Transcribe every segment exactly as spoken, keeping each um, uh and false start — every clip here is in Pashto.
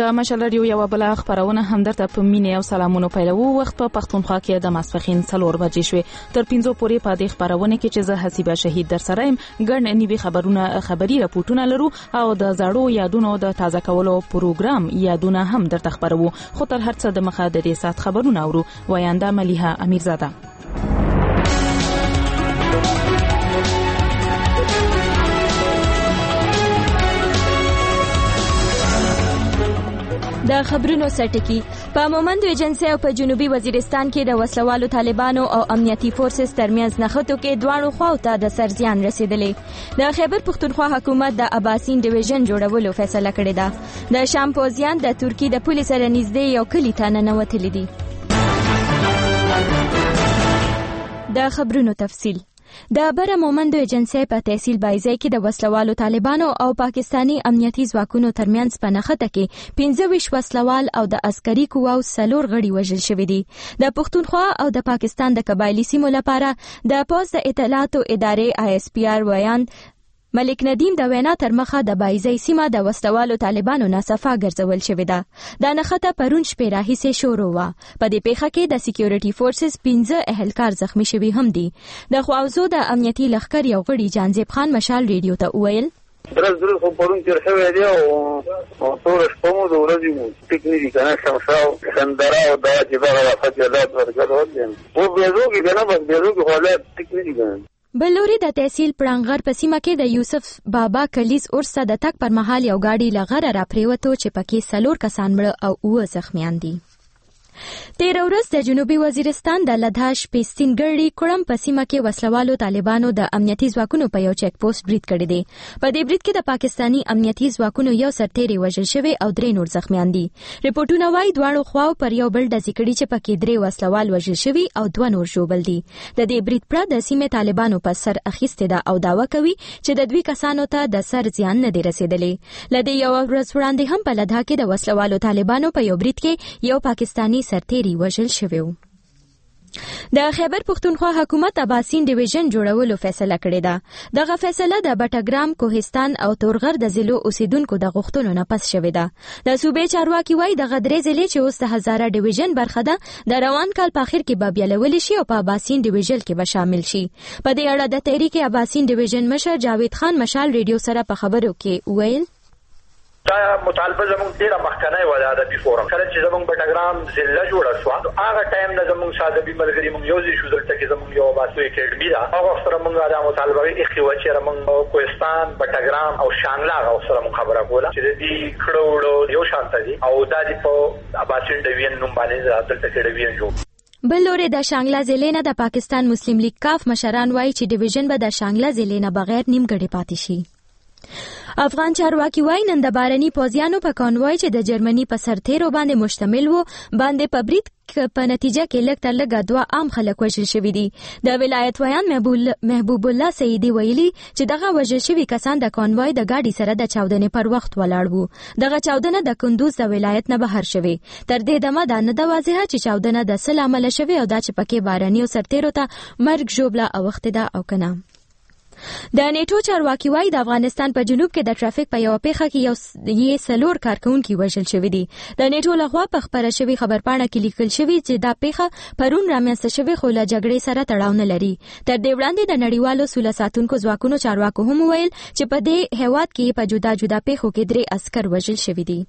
د مشال رادیو یو بل خبرونه هم درته په مینه او سلامونو پیلو. وخت په پښتونخوا کې د ماسپخین څلور بجې شوې. تر پنځو پورې په دې خبرونه کې چې زه حسیبه شهید در سره يم ګڼ نیوي خبرونه خبري راپورټونه لرو او د زړو یادونو د تازه کولو پروګرام یادونه هم درته خبرو. خو تر هر څه د مخه د دې سات خبرونه اورو. وینده ملیحه امیرزاده. د خبرونو سرټکی په مومند ایجنسی او په جنوبي وزیرستان کې د وسلوالو طالبانو او امنیتي فورسز ترمنځ نښتو کې دواړو خواو ته د سرزیان رسیدلې. د خیبر پښتونخوا حکومت د اباسین ډیویژن جوړولو فیصله کړې ده. د شام پوځیان د ترکی د پولیس سره نږدې یو کلی ته ننوتلي دي. د خبرونو تفصیل. د بره مومندو ایجنسی په تحصیل بایزی کې د وسلوالو طالبانو او پاکستانی امنیتي ځواکونو ترمنځ په نښته کې پنځه ویشت وسلوال او د عسکري قواو څلور غړي وژل شوي دي. د پښتونخوا او د پاکستان د قبایلي سیمو لپاره د پوز د اطلاعاتو ادارې آی اس پی آر ویاند ملک ندیم د وینا تر مخه د بایزی سیمه د وسلوالو طالبانو نه صفا ګرځول شوې ده. د نښته پرون شپې راهیسې شروع وه. په دې پیښه کې د سکیورټي فورسز پنځه اهلکار زخمی شوي هم دي. د خواوزو د امنیتي لښکر یو غړي جانزیب خان مشال ریډیو ته وویل درز درز خو پرون تیر شوی دی او ټول شپه مو د ورځې مو ټکنی دي که نه شمشا او سندره او دا چې دغه وخت جلات ورګډول دي خو بیزو کې که نه بس بیزو کې خو حالات ټکنی دي که نه. بلوري د تحصیل پړانګر په سیمه کې د یوسف بابا کلیز اورسه د تک پر مهال یو گاډي لغره را پریوتو چې پکې څلور کسان مړه او اوه زخمیان دي. تیر ورځ د جنوبي وزیرستان د لدهش پیستینګړی کړم په سیمه کې وسلوالو طالبانو د امنیتي ځواکونو په یو چیک پوسټ برید کړی دی. په دې برید کې د پاکستانی امنیتي ځواکونو یو سرتیری وژل شوی او درې نور زخمیان دي. رپورټونه وايي دواړو خواو پر یو بل ډزې کړي چې پکې درې وسلوال وژل شوي او دوه نور ژوبل دي. د دې برید پرته د سیمې طالبانو په سر اخیستې ده او دعوه کوي چې د دوی کسانو ته د سر زیان نه دی رسیدلی. لدې یو ورځ وړاندې هم په لدها کې د وسلوالو طالبانو په یو برید کې یو پاکستانی سرتیری وژل شوی و. د خیبر پښتونخوا حکومت اباسین ډیویژن جوړولو فیصله کړې ده. دغه فیصله د بټګرام، کوهستان او تورغر د ضلعو اوسیدونکو د غوښتنو نه پس شوې ده. د صوبې چارواکي وایي دغه درې ضلعې چې اوس د هزاره ډیویژن برخه ده د روان کال په اخر کې به بیلولی شي او په اباسین ډیویژن کې به شامل شي. په دې اړه د تحریک اباسین ډیویژن مشر جاوید خان مشال ریډیو سره په خبرو کې ویل دا مطالبه زموږ ډیره مخکنی وه د ادبي فورم. کله چې زموږ بټګرام ضلع جوړه شوه هغه ټایم نه زموږ ادبي ملګري موږ یو ځای شو. دلته کې زموږ یو باسو اکیډمي ده هغه وخت سره موږ دا مطالبه ایښې وه چې موږ کوهستان، بټګرام او شانګله هغه وخت سره موږ خبره کوله چې د دې کړه وړه یو شانته دي او دا دې په اباسین ډیویژن نوم باندې دلته کې ډیویژن جوړ. بل لوري د شانګله ضلع نه د پاکستان مسلم لیگ کاف مشران وایي چې ډیویژن به د شانګله ضلع نه بغیر نیمګړی پاتې شي. افغان چارواکي وایي نن د بارني پوځیانو په کانوای چې د جرمني په سرتیرو باندې مشتمل وو باندې په برید په نتیجه کې لږ تر لږه دوه عام خلک وژل شوي دي. د ولایت ویان محبوب الله سیدي ویلي چې دغه وژل شوي کسان د کانوای د ګاډي سره د چاودنې پر وخت ولاړ وو. دغه چاودنه د کندوز د ولایت نه بهر شوې. تر دې دمه دا نه ده واضحه چې چاودنه د څه له امله شوې او دا چې پکې بارني سرتیرو ته مرګ ژوبله اوښتې ده او که نه. د نیټو چارواکي وایي د افغانستان په جنوب کې د ټرافیک په یوه پیښه کې یو یې څلور کارکوونکي وژل شوي دي. د نیټو لخوا په خپره شوي خبرپاڼه کې لیکل شوي چې دا پیښه پرون رامنځته شوې خو له جګړې سره تړاو نه لري. تر دې وړاندې د نړیوالو سوله ساتونکو ځواکونو چارواکو هم وویل چې په دې هیواد کې په جدا جدا پیښو کې درې عسکر وژل شوي دي.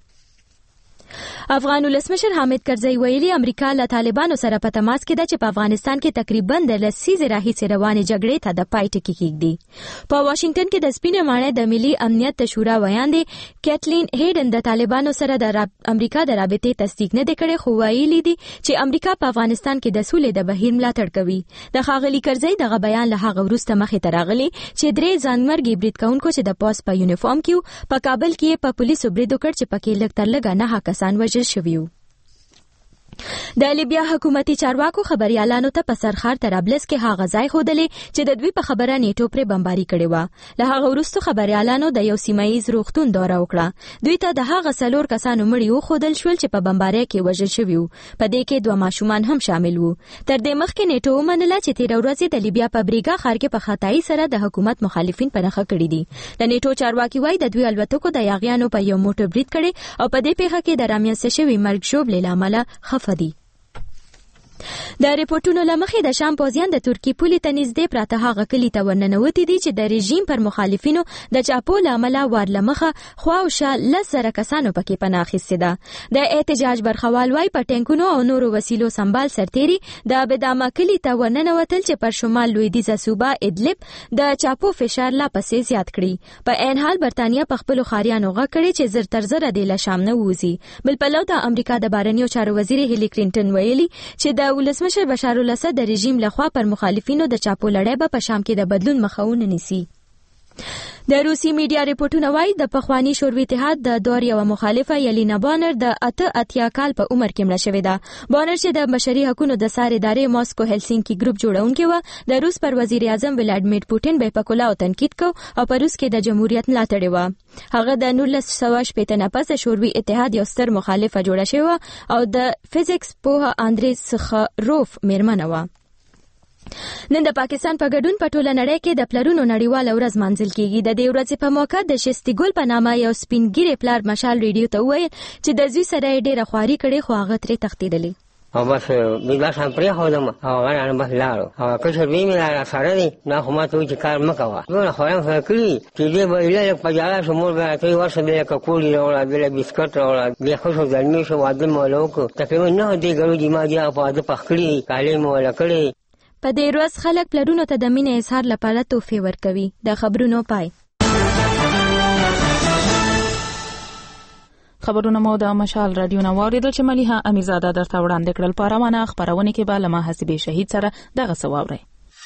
افغان ولسمشر حامد کرزی ویلي امریکا له طالبانو سره په تماس کې ده چې په افغانستان کې تقریبا د لسیزې راهیسې روانې جګړې ته د پای ټکی کېږدي. په واشنگټن کې د سپینې ماڼۍ د ملي امنیت د شورا ویاندې کیټلین هیډن د طالبانو سره د امریکا د رابطې تصدیق نه دی کړی خو ویلي دي چې امریکا په افغانستان کې د سولې د بهیر ملاتړ کوي. د ښاغلي کرزی دغه بیان له هغه وروسته مخې ته راغلی چې درې ځانمرګي برید کوونکو چې د پوځ په یونیفارم کې په کابل کې په پولیسو برید وکړ چې پکې لږ تر لږه نهه کسان وژل شوي وو. د لیبیا حکومتي چارواکو خبريالانو ته په سرخار طرابلس کې هغه ځای ښودلې چې د دوی په خبره نیټو پرې بمباري کړې وه. له هغه وروسته خبريالانو د یو سیمه ییز روغتون دوره وکړه. دوی ته د هغه څلور کسانو مړي وښودل شول چې په بمبارۍ کې وژل شوي وو. په دې کې دوه ماشومان هم شامل وو. تر دې مخکې نیټو ومنله چې تېره ورځ د لیبیا په بریګا ښار کې په خطایي سره د حکومت مخالفین په نښه کړي دي. د نیټو چارواکي وایي د دوی الوتکو د یاغیانو په یو موټر برید کړی او په دې پیښه کې د رامنځته شوي مرګ ژوبلې له امله خفه دي. د ریپورټونو له مخې د شام پوځیان د ترکیې پولې ته نږدې پراته هغه کلي ته ورننوتي دي چې د رژیم پر مخالفینو د چاپو له امله ور له مخه خوا او شا لس زره کسانو پکې پناه اخیستې ده. د احتجاج برخوال وایي په ټینکونو او نورو وسیلو سنبال سرتیري د بدامه کلي ته ورننوتل چې پر شمال لویدیځه صوبه ادلب د چاپو فشار لا پسې زیات کړي. په عین حال برتانیا په خپلو ښاریانو غږ کړی چې زر تر زره دې له شام نه ووځي. بل پلو د امریکا د بهرنیو چارو وزیر هیلي کلینټن ویلي چې د ولسمشر بشار الاسد د رژیم لخوا پر مخالفینو د چاپو لړۍ به په شام کې د بدلون مخه ونه نیسي. د روسي میډیا ریپورټونه وایي د پخواني شوروي اتحاد د دور یوه مخالفه یلینا بانر د اته اتیا کال په عمر کې مړه شوې ده. بانر چې د بشري حقوقو د سار ادارې ماسکو هلسینکي ګروپ جوړونکې وه، د روس پر وزیر اعظم ولادیمیر پوټین به په کلهو تنقید کو او په روس کې د جمهوریت ملاتړې وه. هغه د نولس سوه شپېته نه پس د شوروي اتحاد یو ستر مخالفه جوړه شوې وه او د فزیکس پوهه اندرې سخاروف میرمنه وه. نن د پاکستان په ګډون په ټوله نړۍ کې د پلرونو نړیواله ورځ مانځل کیږي. د دې ورځې په موقع د شستي ګل په نامه یو سپین ږیري پلار مشال ریډیو ته وویل چې د زوی سره یې ډېره خواري کړې خو هغه ترې تښتېدلی او بس بس هم پرېښودم او هغه رانه بس لاړو او کشر بې مې را سره دی دا خو ما ته وایي چې کار مه کوه دومره خواران سره کړي چې دې به ایله لږ په جاله شو مور به راته وایي ورشه بېله ککولي راوړه بېله بسکټ راوړه بیا ښه شو زلمي شو واده مې وله وکړو تقریبا نهه دې ګړو دي ما دې هغه په واده پخ کړي کالي مې وله کړی. په دې ورځ خلک پلرونو ته د مینې اظهار لپاره تحفې ورکوي. د خبرونو پای. خبرونه مو د مشال رادیو نه واورېدل چې ملیحه امیرزاده درته وړاندې کړل. په روانه خپرونه کې به له محاسبې شهید سره دغه څه واورئ.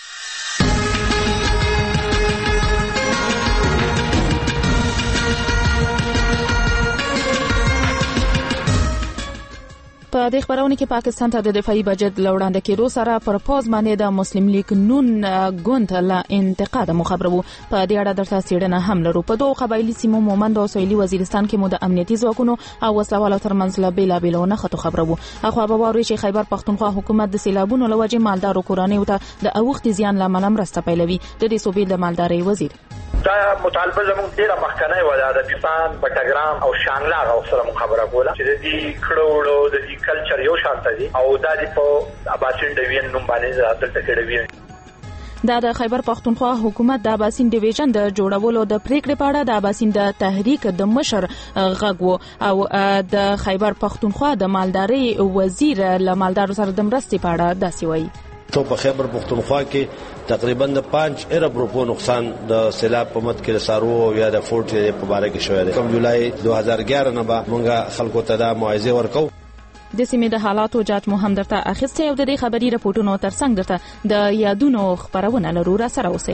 په دې خبرونه کې پاکستان ته د دفاعي بجټ لوړاندې کېدو سره پر پوز باندې د مسلم لیگ نون ګوند له انتقاد مخبر وو. په دې اړه درته څېړنه هم لرو. په دوه قبایلي سیمو مومند او سویلي وزیرستان کې مو د امنیتي ځواکونو او وسلوالو ترمنځ له بېلابېلو نښتو خبره وو. اخوا به واورئ چې خیبر پښتونخوا حکومت د سیلابونو له وجې مالدارو کورنیو ته د اوښتې زیان له امله مرسته پیلوي. د دې صوبې د مالدارۍ وزیر دا مطالبه زموږ ډیره مخکنی وه د ادبستان بټګرام او شانګله هغه سره خبره کوله چې د دې کړو وړو د دې کلچر یو شانته دي او دا د په اباسین ډیویژن نوم باندې دلته کې ډیویژن دا د خیبر پښتونخوا حکومت د اباسین ډیویژن د جوړولو د پریکړې په اړه د اباسین د تحریک د مشر غږ وو او د خیبر پښتونخوا د مالدارۍ وزیر له مالدارو سره د مرستې په اړه داسې وایي. تو په خیبر پښتونخوا کې تقریبا د پانچ ارب روپو نقصان د سیلاب په مت کې رسارو یا د فورټ په باره کې شوی دی. کوم جولای دوه هزار اګیاره نه به مونږه خلکو ته دا موعظه ورکو. د سیمې د حالاتو جاج مو هم درته اخیستی او د دې خبري رپورټونو ترڅنګ درته د یادونو خبرونه لرو. را سره اوسئ.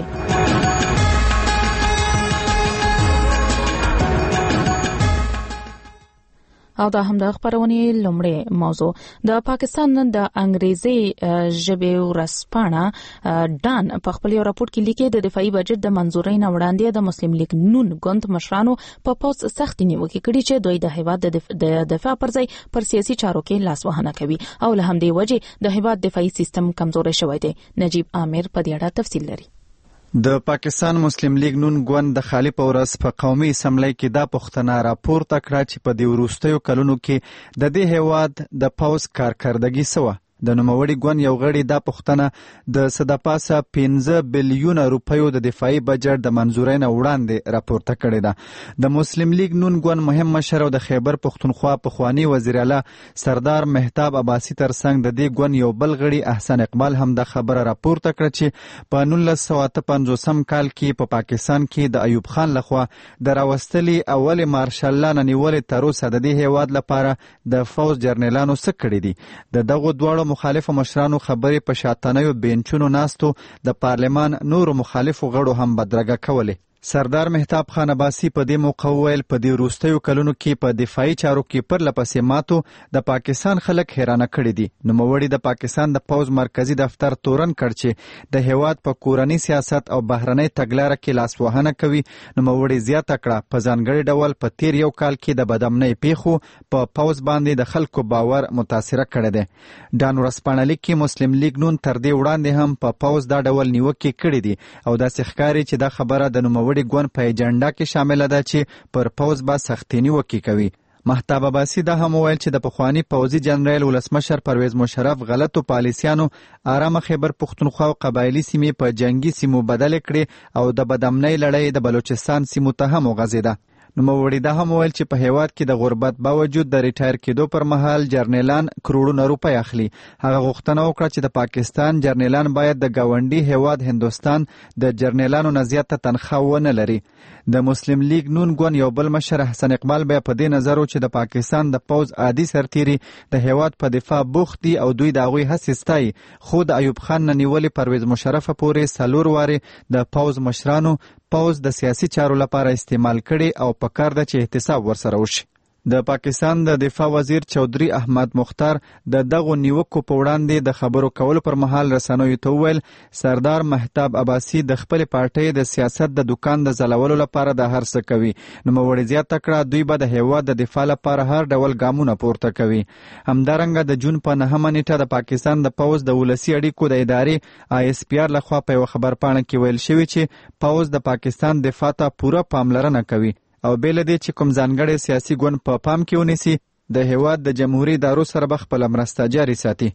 او دا هم د خبرونې لومړی موضوع. د پاکستان د انګریزي ژبې ورځپاڼه ډان په خپل یو راپور کې لیکي د دفاعي بجټ د منظورۍ نه وړاندې د مسلم لیگ نون ګوند مشرانو په پوز سخت نیوکې کړې چې دوی د هیواد د دفاع پر ځای پر سیاسي چارو کې لاس وهنه کوي او له همدې وجې د هیواد دفاعي سیستم کمزوري شوی دی. نجیب عامر په دې اړه تفصیل لري. د پاکستان مسلم لیگ نون ګوند د خالي په ورځ په قومي اسمبلی کې دا پوښتنه راپورته کړه چې په دې وروستیو کلونو کې د دې هیواد د پوز کارکردګي څه وه. د نوموړي ګوند یو غړي دا پوښتنه د څه د پاسه پنځه بلیونه روپیو د دفاعي بجټ د منظورۍ نه وړاندې راپورته کړې ده. د مسلم لیگ نون ګوند مهم مشر او د خیبر پښتونخوا پخوانی وزیر اعلی سردار مهتاب عباسي ترڅنګ د دې ګوند یو بل غړي احسان اقبال هم د خبره راپورته کړه چې په نولس سوه اته پنځوسم کال کې په پاکستان کې د ایوب خان لخوا د راوستلي اول مارشال لا نه نیولې تر اوسه د دې هیواد لپاره د فوز جرنیلانو څه کړي دي. د دغو دواړو مخالفو مشرانو خبرې په شاتنیو بینچونو ناستو د پارلمان نورو مخالفو غړو هم بدرګه کولې. سردار مهتاب خان عباسي په دې موقع وویل په دې وروستیو کلونو کې په دفاعي چارو کې پرله پسې ماتو د پاکستان خلک حیرانه کړي دي. نوموړي د پاکستان د پوځ مرکزی دفتر تورن کړ چې د هیواد په کورني سیاست او بهرنۍ تګلاره کې لاسوهنه کوي. نوموړي زیاته کړه په ځانګړي ډول په تیر یو کال کې د بدامنۍ پیښو په پوځ باندې د خلکو باور متاثره کړی دی. ډان ورځپاڼه لیکي مسلم لیگ نون تر دې وړاندې هم په پوځ دا ډول نیوکې کړي دي او داسې ښکاري چې دا خبره د نوموړي وړي ګوند په ایجنډا کې شامله ده چې پر پوځ به سختې نیوکې کوي. مهتاب عباسي دا هم وویل چې د پخواني پوځي جنرال ولسمشر پرویز مشرف غلطو پالیسیانو آرامه خیبر پښتونخوا او قبایلي سیمې په جنگي سیمو بدلې کړې او د بدامنۍ لړۍ د بلوچستان سیمو ته هم وغځېده. نوموړي دا هم وویل چې په هیواد کې د غربت باوجود د ریټایر کېدو پر مهال جرنیلان کروڑونه روپۍ اخلي. هغه غوښتنه وکړه چې د پاکستان جرنیلان باید د ګاونډي هیواد هندوستان د جرنیلانو نه زیاته تنخواه ونه لري. د مسلم لیگ نون ګوند یو بل مشر حسن اقبال بیا په دې نظر و چې د پاکستان د پوځ عادي سرتیري د هیواد په دفاع بوخت دي او دوی د هغوی هڅې ستایي، خو د ایوب خان نه نیولې پرویز مشرف پورې څلور وارې د پوځ مشرانو پوځ د سیاسي چارو لپاره استعمال کړي او پکار ده چې احتساب ورسره وشي. د پاکستان د دفاع وزیر چودھری احمد مختار د دغو نیوکو په وړاندې د خبرو کولو پر مهال رسنیو ته وویل سردار مهتاب عباسي د خپلې پارټۍ د سیاست د دکان د ځلولو لپاره د هر څه کوي. نوموړي زیاته کړه دوی به د هیواد د دفاع لپاره هر ډول ګامونه پورته کوي. همدارنګه د جون په نهمه نیټه د پاکستان د پوځ د ولسي اړیکو د ادارې آی اس پی آر لخوا په یوه خبرپاڼه کې ویل شوي چې پوځ د پاکستان دفاع ته پوره پاملرنه کوي او بېله دې چې کوم ځانګړی سیاسي ګوند په پام کې ونیسي د هیواد د جمهوري ادارو سره به خپله مرسته جاري ساتي.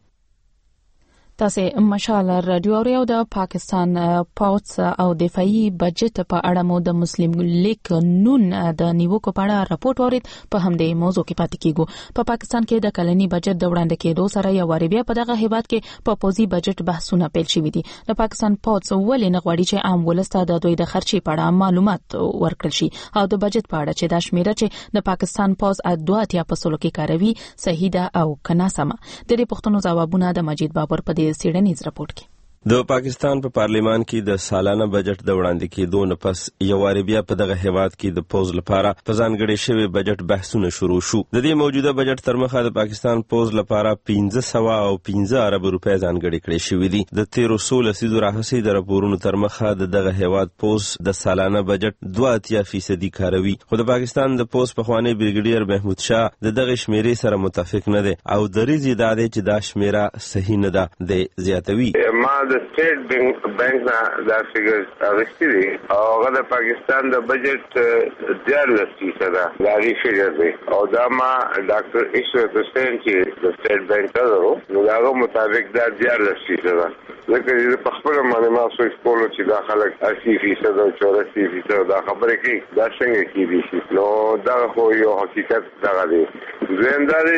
تاسو مشال رادیو اورئ او د پاکستان پوځ او دفاعي بجټ په اړه مو د مسلم لیگ نون د نیوکو په اړه راپورټ اورید. په همدې موضوع کې پاتې کیږو. په پاکستان کې د کلنی بجټ د وړاندې کېدو سره یو واری بیا په دغه هیواد کې په پوځي بجټ بحثونه پیل شوي دي. د پاکستان پوځ ولې نه غواړي چې عام ولسته د دوی د خرچې په اړه معلومات ورکړل شي او د بجټ په اړه چې دا شمیره چې د پاکستان پوځ دوه اتیا په سلو کې کاروي صحیح ده او که ناسمه. د دې پوښتنو ځوابونه د مجید بابر په سیډنیز رپورټ کې. د پاکستان په پا پارلیمان کې د سالانه بجټ د وړاندې کېدو نه پس یو واری بیا په دغه هیواد کې د پوز لپاره په ځانګړي شوی بجټ بحثونه شروع شو. د دې موجوده بجټ تر مخه د پاکستان پوز لپاره پنځه سوه او پنځه ارب روپۍ ځانګړي کړي شوي دي. د تیرو څو لسیزو راهیسې د راپورونو تر مخه د دغه هیواد پوز د سالانه بجټ دوه اتیا فیصدي کاروي، خو د پاکستان د پوز پخوانی بریګیډیر محمود شاه د دغه شمیرې سره متفق نه دی او دریځ یې دا دی چې دا شمیره صحیح نه ده. د زیاتوي د سټیټ بانک بانک نه دا فګرز اغستی دي او هغه د پاکستان د بجټ دیارلس فیصده دا غي فګر دی او دا ما ډاکټر ایشور حسین چې د سټیټ بانک ته نو هغه مطابق دا دیارلس فیصده لکه په خپل باندې ما سوچ کولو چې دا خلک اسی فیصد او چوراسی فیصد دا خبره کوي دا څنګه کیږي نو دا خو یو حقیقت دا دی. زنداري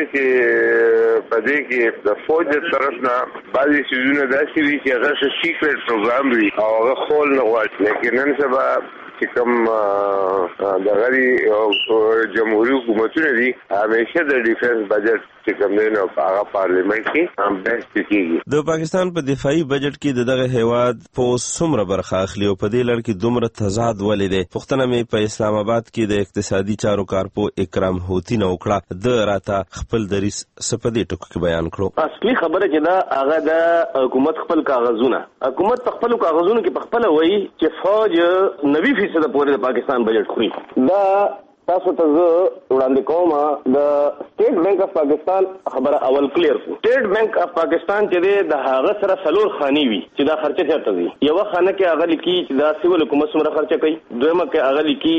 چې په دې کې د فوج طرف نه بعضي سيزونه داسې وي چې هغه سیکرټ پروګرام دی او هغه خول نه غواړي، لیکن نن سبا چې کوم د غړي جمهوریت حکومتونه دي همیشه د ډیفنس بجټ چې کوم دی نو هغه پارلیمنت کې هم بحث کیږي. د پاکستان په دفاعي بجټ کې د دغه هیواد پوز څومره برخه اخلي او په دې لړ کې دومره تضاد ولې دی؟ پوښتنه مې په اسلام آباد کې د اقتصادي چارو کارپو اکرام هوتی نه وکړه. د راته خپل دریس سپدې ټکو کې بیان کړو. اصلي خبره چې دا هغه د حکومت خپل کاغذونه حکومت خپل کاغذونه کې خپل وایي چې فوج نوي فیصد پورې د پاکستان بجټ خوري. دا تاسو ته زه وړاندې کوم د سټیټ بانک اف پاکستان خبره اول کلیر کو. سټیټ بانک اف پاکستان چې د هغه سره څلور خاني وي چې دا خرچه چرته دي. یو خانه کې هغه لیکي چې دا سیول حکومت څومره خرچه کوي، دویمه کې هغه لیکي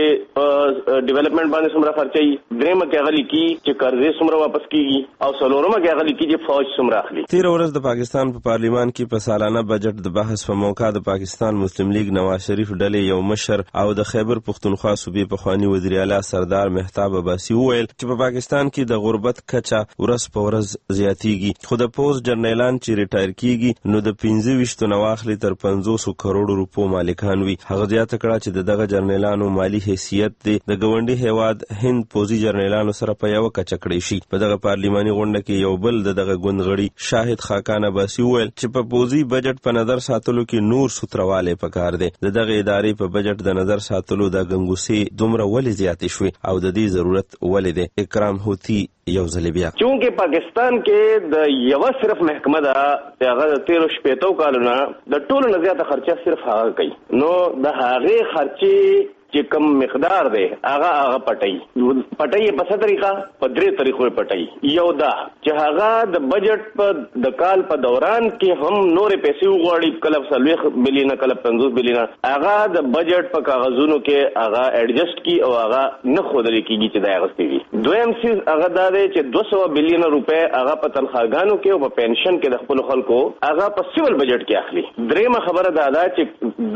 چې ډیولپمنٹ باندې څومره خرچي، دریمه کې هغه لیکي چې قرضې څومره واپس کیږي او څلورمه کې هغه لیکي چې فوج څومره اخلي. تیر ورځ د پاکستان په پا پارلیمان کې په سالانه بجټ د بحث په موقع د پاکستان مسلم لیگ نواز شریف ډلې یو مشر او د خیبر پښتونخوا صوبې پخوانی وزیر ولی اعلی سردار مهتاب عباسي وویل چې په پاکستان کې د غربت کچه ورځ په ورځ زیاتیږي، خو د پوز جرنیلان چې ریټایر کیږي نو د پنځه ویشتو نه واخلي تر پنځوسو کروڑو روپو مالکان وي. هغه زیاته کړه چې د دغه جرنیلانو مالی حیثیت دی د ګاونډي هیواد هند پوزي جرنیلانو سره په یوه کچه کړی شي. په دغه پارلیماني غونډه کې یو بل د دغه ګوندغړي شاهد خاقان عباسي وویل چې په پوزي بجټ په نظر ساتلو کې نور سوتروالی پکار دی. د دغه ادارې په بجټ د نظر ساتلو د ګنګوسې دومره ولې زیاتې شوې او د دې ضرورت ولې دی؟ اکرام هوتی یو ځل بیا چونکه پاکستان کې د یو صرف محکمه ده چې هغه د تیرو شپېتو کالونو د ټولو نه زیاته خرچه صرف هغه کوي، نو د هغې خرچې چې کم مقدار دی هغه هغه پټي پټي په څه طریقه په درې طریقو پټي. یو دا چې هغه د بجټ په د کال په دوران کې هم نورې پیسې وغواړي، کله څلوېښت بلیونه کله پنځوس بلیونه، هغه د بجټ په کاغذونو کې هغه ایډجسټ کی او هغه نه ښودل کېږي چې دا اغوستي وي. دویم څیز هغه دا دی چې دوه سوه بلیونه روپۍ هغه په تنخواګانو کې او په پنشن کې د خپلو خلکو هغه په سیول بجټ کې اخلي. درېیمه خبره دا ده چې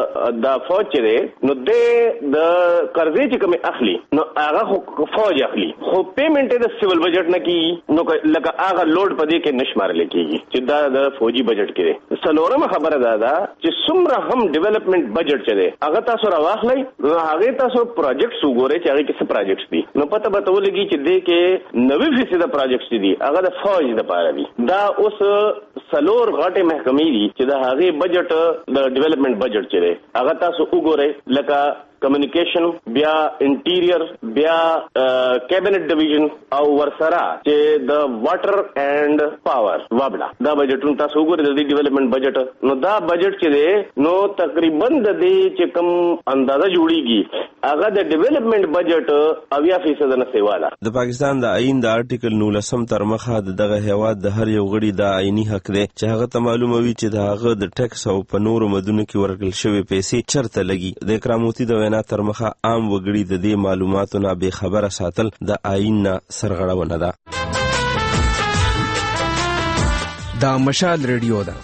د دا فوج چې دی نو دی د قرضې چې کوم اخلي نو هغه خو فوج اخلي، خو پیمنٹ د سیول بجټ نه کیږي، نو لکه هغه لوډ پدې کې نشمارل کېږي چې دا د فوجي بجټ کې دی. څلورمه خبره دا ده چې څومره هم ډیولپمنٹ بجټ چي دی هغه تاسو راواخلئ نو هغه تاسو پروجیکټس وګورئ چې هغه کې څه پروجیکټس دي، نو پته به ولګي چې دې کې نوي فیصد پروجیکټس دي هغه د فوج لپاره دي. دا اوس څلور غټه محکمې دي چې د هغه بجټ د ډیولپمنٹ بجټ چي دی هغه تاسو وګورئ، لکه کمیونیکیشن، بیا انټیریر، بیا کیبنٹ ډیویژن او ورسره چې د واټر اینڈ پاور وابلا دا بجټونه تاسو وګورئ د دې ډیولپمنٹ بجټ. نو دا بجټ چې دی نو تقریبا د دې چې کوم اندازه جوړیږي هغه د ډیولپمنٹ بجټ اویا فیصد نه سیواله. د پاکستان د آئین د آرټیکل نولسم تر مخه د دغه هیواد د هر یو غړي د آئینی حق دی چې هغه ته معلومه وي چې د هغه د ټیکس او په نورو مدونو کې ورکړل شوې پیسې چرته لګي. د اکراموتی د وینا تر مخه عام وګړي د دې معلوماتو نه بې خبره ساتل د آئین نه سرغړونه ده. دا مشال ریډیو ده.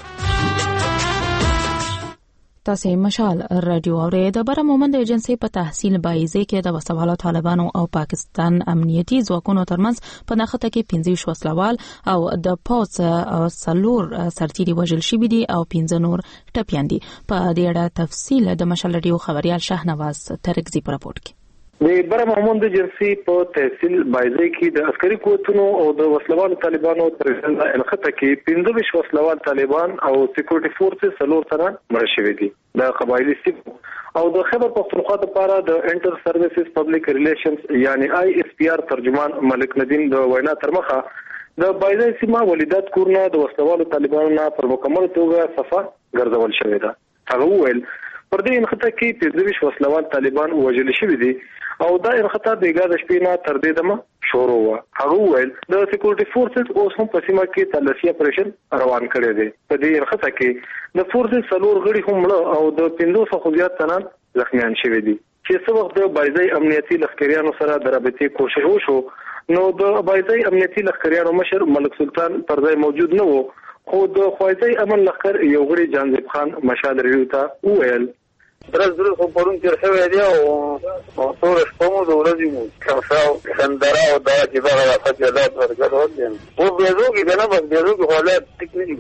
تاسې مشال رادیو اورئ. د بره مومند ایجنسی په تحصیل بایزې کې د وسوالو طالبانو او پاکستان امنیتي ځواکونو ترمنځ په نښته کې پنځه وسلوال او د پوز څلور سرتیري وژل شوي دي او پنځه نور ټپیان دي. په دې اړه تفصیل د مشال رادیو خبريال شاهنواز ترکزي په راپورټ کې. د بره مومند ایجنسی په تحصیل بایزې کې د عسکري قوتونو او د وسلوالو طالبانو ترمنځ نښته کې پنځه وسلوال طالبان او سکیورټي فورسز څلور تنه مړه شوي دي. د قبایلی سیمو او د خیبر پختونخوا لپاره د انټر سرویسز پبلک ریلیشنز یعنی آی اس پی آر ترجمان ملک ندیم د وینا تر مخه د بایزې سیمه ولیدات کورونه د وسلوالو طالبانو نه پر مکمل توګه صفه ګرځول شوې ده. هغه وویل پر دې انخطه کې پنځه وسلوال طالبان وژل شوي دي او دا انخطه د ګاز شپې نه تر دې دمه شروع و. هغه وویل د سکیورټي فورسز اوس هم په سیمه کې تلاشي اپریشن روان کړی دی. په دې انخطه کې د فورسز څلور غړي هم مړه او د پنځوس څخه زیات تنان زخمیان شوي دي. چې څه وخت د بایزې امنیتي لښکریانو سره د رابطې کوشش وشو نو د بایزې امنیتي لښکریانو مشر ملک سلطان پر ځای موجود نه و، خو د خوایزې امن لښکر یو غړي جانزیب خان مشال ریډیو ته وویل درس درس خو پرون تیر شوی دی او ټول شپه مو د ورځې مو څنګه سندره او دا چې هغه وخت یادات ورکړل دي او بیزو کې کنه بس بیزو کې حالات ټیکنیک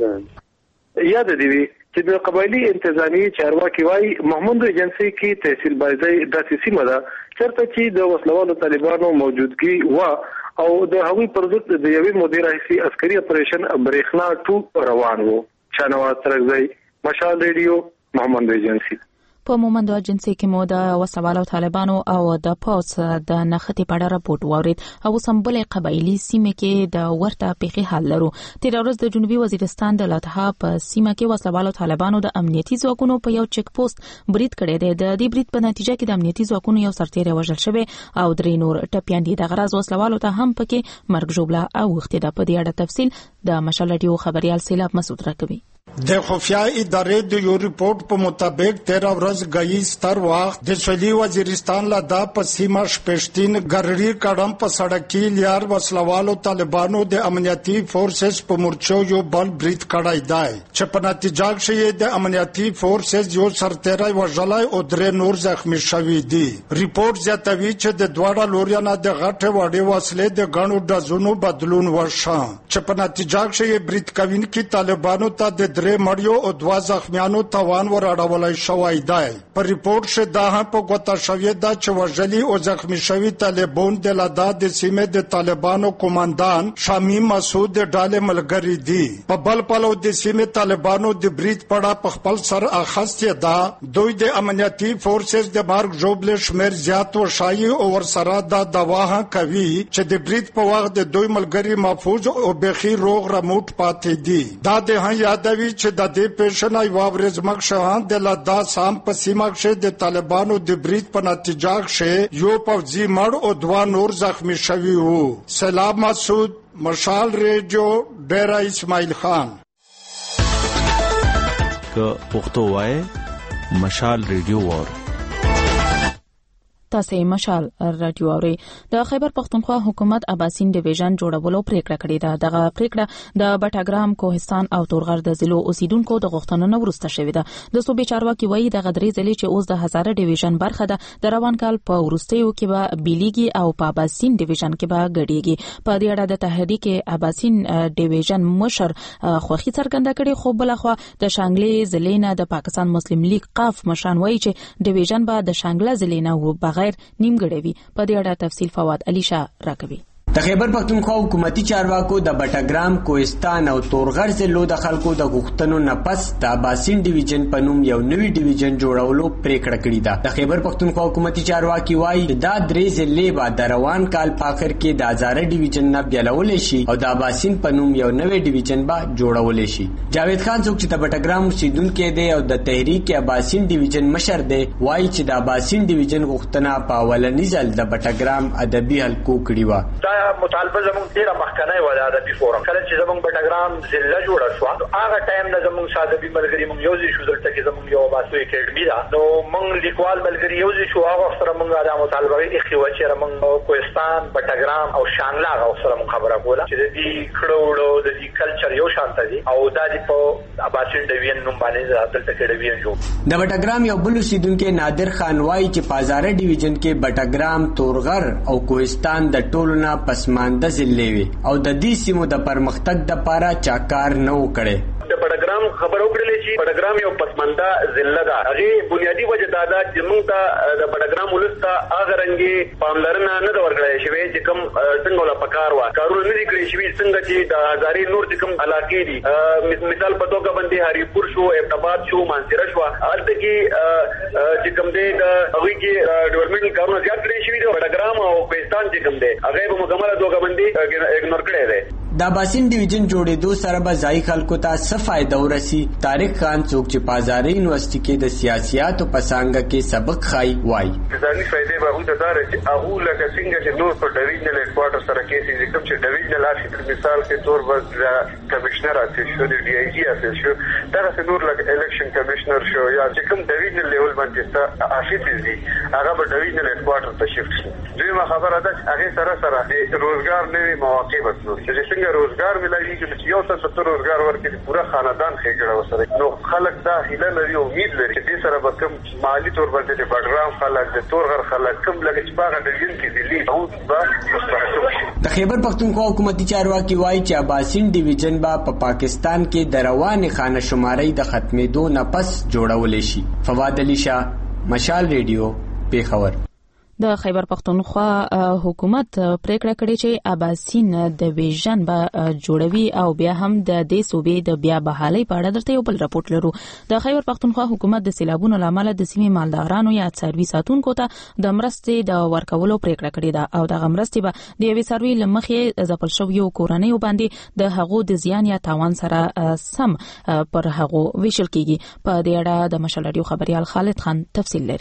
دي. یاد دی وی چې د قبایلی انتظامی چارواکي وايي محمود ایجنسی کې تحصیل بایزې د سیمه ده چرته چې د وسلوالو طالبانو موجودګي و او د هغوی پر ضد د یوې مدیر رئیسي عسکري اپریشن برېښنا ټو روان وو. شاهنواز ترکزی مشال ریډیو محمود ایجنسی. په مومند ایجنسی کې مو د وسوالو طالبانو او د پوز د نښتې په اړه راپورټ واورید او سمبلې قبایلی سیمه کې د ورته پیښې حل لرو. تیر ورځ د جنوبي وزیرستان د لاتها په سیمه کې وسوالو طالبانو د امنیتي ځواکونو په یو چک پوسټ برید کړی دی. د دې برید په نتیجه کې د امنیتي ځواکونو یو سرتیری وژل شوی او درې نور ټپیان دي. د غرض وسوالو ته هم پکې مرګ ژوبله اوښتې ده. په دې اړه تفصیل د مشال رادیو خبريال سیلاب مسعود راکوي. د خفیه ادارې د یو ریپورت په مطابق تیرا ورځ غي ستر وخت د سویلي وزیرستان لا د پسیمه شپشتین ګرړی کډم په سړکی لیار وسلوالو طالبانو د امنیتي فورسز په مورچو یو بل بریټ کړای دی چې په نتیجه کې د امنیتي فورسز یو سرتیری وژلای او درې نور زخمی شوي دي ریپورت زیاتوي چې د دواړه لوريانو د غټه وړې وسلې د غنو ډزونو بدلون وشا چې په نتیجه کې بریټ کوین کې طالبانو ته د درې مړیو او دوا زخمیانو توان ورړولای شوی دی په ریپورت کې دا هم په ګوته شوی دا چې وژلي او زخمی شوی طالبان د لادا د سیمې د طالبانو کمانډان شامی مسعود د ډالې ملګری دي په بل پلو د سیمې طالبانو د بریټ پړه په خپل سر اخستې ده دوی د امنیتي فورسز د مارک جوبل شمیر زیات او شایي او ورسره دا دوا کوي چې د بریټ په وخت د دوی ملګری محفوظ او بخیر روغ رموټ پاتې دي دا د هغه یادوي چې د دې پېښنې واورز مخشان د لادا سام په سیمه کې د طالبانو د بریټ په نتیجه کې یو پوځي مړ او دوا نور زخمی شوي وو سلام مسعود مشال ریډیو ډیرا اسماعیل خان که پښتو وای مشال ریډیو ور تاسو مشال رادیو اوري د خیبر پختونخوا حکومت اباسین ډیویژن جوړولو پریکړه کړې ده دغه پریکړه د بټاګرام کوهستان او تورغر د ضلعو اوسیدونکو د غوښتنو نه وروسته شوې ده د صوبې چارواکي وایي د غدري ضلع چې اوس د هزاره ډیویژن برخه ده د روان کال په وروستیو کې به بیلیږي او په اباسین ډیویژن کې به ګډيږي په دې اړه د تحریک اباسین ډیویژن مشر خوخي څرګنده کړي خو بلخوا د شانګلې ضلع نه د پاکستان مسلم لیگ قاف مشران وایي چې ډیویژن به د شانګله ضلع نه و بغیر نیمګړی وي په دې اړه تفصیل فواد علي شاه راکوي د خیبر پختونخوا حکومتي چارواکو د بټاګرام کوهستان او تورغر ضلعو د خلکو د غوښتنو نه پس د اباسین ډیویژن په نوم یو نوی ډیویژن جوړولو پریکړه کړې ده د خیبر پختونخوا حکومتي چارواکي وایي دا درې ضلعې به د روان کال په اخر کې د هزاره ډیویژن نه بیلول شي او د اباسین په نوم یو نوی ډیویژن به جوړول شي جاوید خان څوک چې د بټاګرام اوسیدونکو دی او د تحریک اباسین ډیویژن مشر دی وایي چې د اباسین ډیویژن غوښتنه په اولنی ځل د بټاګرام ادبي حلقو کړې و مطالبه زموږ ډیره مخکنی و د ادبي فورم کله چې زموږ بټاګرام ضلع جوړه شوه نو هغه ټایم نه زموږ سادهبي ملګري موږ یو ځای شو دلته کې زموږ یو باسو اکیډمي ده نو موږ لیکوال ملګري یو ځای شو هغه سره موږ د مطالبه ایښې وه چې موږ کوهستان بټاګرام او شانګله هغه سره موږ خبره کوله چې د دې کړه وړه د دې کلچر یو شان دی او دا د په اباسین ډیویژن نوم باندې دلته کې ډیویژن جوړ د بټاګرام یو بل اوسیدونکو نادر خان وایي چې په هزاره ډیویژن کې بټاګرام تورغر او کوهستان د ټولو نه پسمانده ضلع وي او د دې سیمو د پرمختګ لپاره چا کار نه وکړي د بټاګرام خبرو کړلې چې بټاګرام یو پسمانده ضلع ده هغه بنیادی وجه دا ده چې موږ ته د بټاګرام ولسته هغه رنګي پاملرنه نه د ورکړې شوی چې کوم څنګه ولا پکار و کارونه نه دي کړی شوی څنګه چې د هزارې نور چې کوم علاقې دي مثال په توګه باندې هریپور شو ابتاباد شو مانسیره شو هلته کې چې کوم دی د هغه کې ډیولپمنټ کارونه زیات کړی شوی دي بټاګرام او کوهستان چې کوم دی هغه په مکمله توګه باندې اګنور کړی دی د اباسین ډیویژن جوړېدو سره به ځای خلکو ته څه فائدہ ورسي طارق خان څوک چې په هزاره یونیورسيټي کې د سیاسياتو په څانګه کې سبق خای وای ځاني فائدې به هم دار چې هغه لکه څنګه چې نور په ډیویژنل هډ کوارټر سره کې چې کوم چې ډیویژنل افیسر مثال کې تور وز کمشنر اته شو د ډي آی جی اته شو دا څنګه لکه الیکشن کمشنر شو یا چې کوم ډیویژنل لیول باندې تا افیسر دي هغه به ډیویژنل هډ کوارټر ته شفت شي دویمه خبره ده هغه سره سره د روزګار نوي مواقع بسنو چې څنګه روزګار ملایي چې یو څه ستر روزګار ورکړي پورا خاندان خېګړه وسره نو خلک دا هیله لري او امید لري چې دې سره به کوم مالی تور باندې د بټګرام خلک د تورغر خلک کوم لګي چې باغ د جن کې دي او به مستحق د خیبر پختونخوا حکومتي چارواکي وایي چې اباسین ډیویژن با په پا پاکستان کې د روان خانه شماري د ختمېدو نه پس جوړول شي فواد علي شاه مشال ریډیو پیښور د خیبر پختونخوا حکومت پریکړه کړې چې اباسین ډیویژن به جوړوي او بیا هم د دې صوبې د بیا بحالي په اړه درته یو بل راپورټ لرو د خیبر پختونخوا حکومت د سیلابونو لامل د سیمې مالدارانو یا څاروي ساتونکو ته د مرستې د ورکولو پریکړه کړې ده او د مرستې به د یوې څاروي لمخې ځپل شویو کورنیو باندې د هغو د زیان یا تاوان سره سم پر هغو ویشل کیږي په دې اړه د مشال رادیو خبريال خالد خان تفصیل لري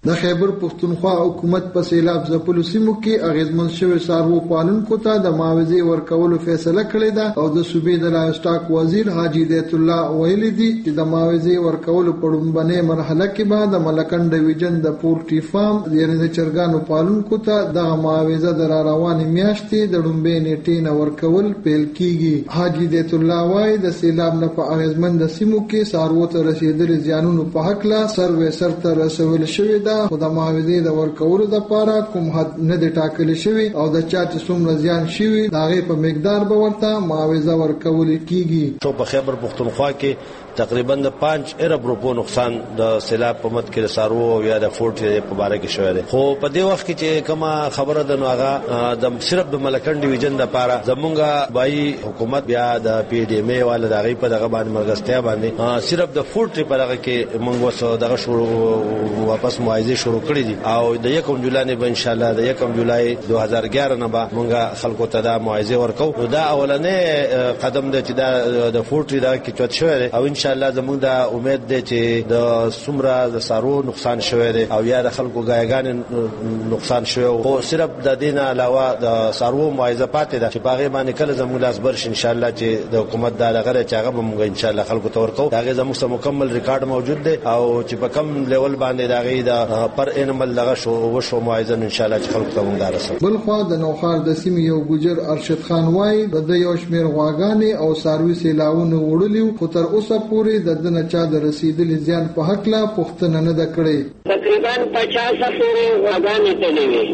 د خیبر پښتونخوا حکومت په سیلاب ځپلو سیمو کې اغیزمن شوی څاروو پالونکو ته د معاوضې ورکولو فیصله کړې ده او د صوبې د لایسټاک وزیر حاجی هدایت الله ویلي دي چې د معاوضې ورکولو په لومړنۍ مرحله کې به د ملکن ډیویژن د پورټي فارم یعنې د چرګانو پالونکو ته دغه معاوضه د را روانې میاشتې د لومړۍ نیټې نه ورکول پیل کیږي. حاجی هدایت الله وایي د سیلاب نه په اغیزمن سیمو کې څاروو ته رسیدلي زیانونو په هکله سروې سرته رسول شوې ده خو د معاوضې د ورکولو دپاره کوم حد نه دی ټاکلی شوی او د چا چې څومره زیان شوي د هغې په مقدار به ورته معاوضه ورکول کیږي. په خیبر پښتونخوا کې تقریبا د پنځ ارب روپو نقصان د سیلاب په مت کې سارو او یا د فورټ په باره کې شوی دی. خو په دې وخت کې چې کومه خبره ده نو هغه د صرف د ملکن ډیویژن لپاره زمونږه بای حکومت بیا د پی ډی ایم ای والا دغه په دغه باندې مرګستیا باندې صرف د فورټ په دغه کې موږ وسو دغه شروع واپس معاوضه شروع کړې دي او د یکم جولای نه به ان شاء الله د یکم جولای دوه هزار اګیاره نه به موږ خلکو ته د معاوضه ورکو. نو دا اولنې قدم دی چې دا د فورټ دا کې چوت شوی دی او ان شاء الله زموږ د امید دی چې د سمره د سارو نقصان شوی دی او یا د خلکو غایګان نقصان شوی او صرف د دین علاوه د سارو معاوضه پاتې ده چې باغې باندې کله زموږ لاس برش ان شاء الله چې د حکومت دا لغره چې هغه به موږ ان شاء الله خلکو ته ورکو. هغه زموږ سره مکمل ریکارډ موجود دی او چې په کم لیول باندې دا غي د پر انیمل دغه شو وشو معاوضه ان شاء الله چې خلکو ته موږ رسو. بل خو د نوخار د سیمې یو ګجر ارشد خان وای د یو شمیر غواګانې او ساروي سیلاونه وړلیو خو تر اوسه پورې د دنه چا د رسیدلي زیان په حق لا پوښتنه نه ده کړې. تقریبا پچاس پورې غواګانې تللې وي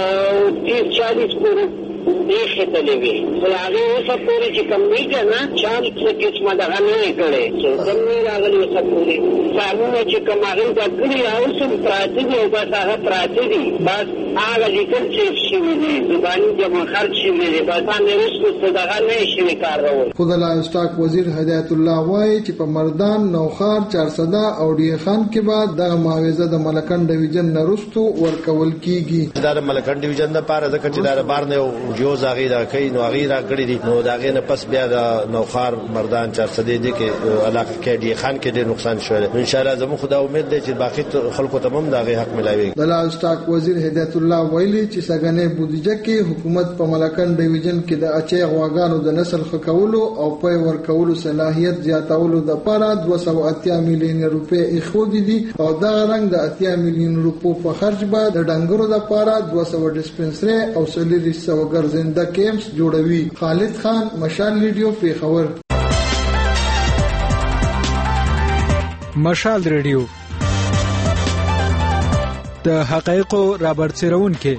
او تیس چالیس پورې دیخه تللی وی خلاغه اوسه پوری چې کم نه کنه چال څه قسمه دغه نه کړي چې څنګه راغلی اوسه پوری څنګه چې کوم هغه د کلی اوسه پراته دی او بس هغه پراته دی بس هغه چې چې شي دی زبانی د خرج شي دی بس باندې رسو دغه نه شي کار راوړي. خو د لایسټاک وزیر هدایت الله وایي چې په مردان نوخار چارسده او ډی خان کې بعد د معاوضه د ملکن ډیویژن نرستو ورکول کیږي. دا د ملکن ډیویژن لپاره ځکه چې دا بار نه جو زاغی دا کوي نو غیر کړی دي نو دا غینه پس بیا د نوخار مردان چارسده دي کې علاقه کې ډی خان کې ډیر نقصان شوی ان شاء الله زموږ خدا امید دی چې باقی خلکو تمام دا غي حق ملایوي. د لایسټاک وزیر هدایت الله ویلي چې سګنې بودیجه کې حکومت په ملکن ډیویژن کې د اچي غواګانو د نسل خکولو او په ورکولو صلاحیت زیاتولو د لپاره دوه سوه اتیا میلیون روپۍ اخودي دي او دا رنګ د اتیا میلیون روپۍ په خرج به د ډنګرو د لپاره دوه سوه ډیسپنسری او سلیری سوه ګرځنده کیمپس جوړوي. خالد خان مشال ریډیو پیښور. مشال ریډیو د حقایقو رابرسېرون کې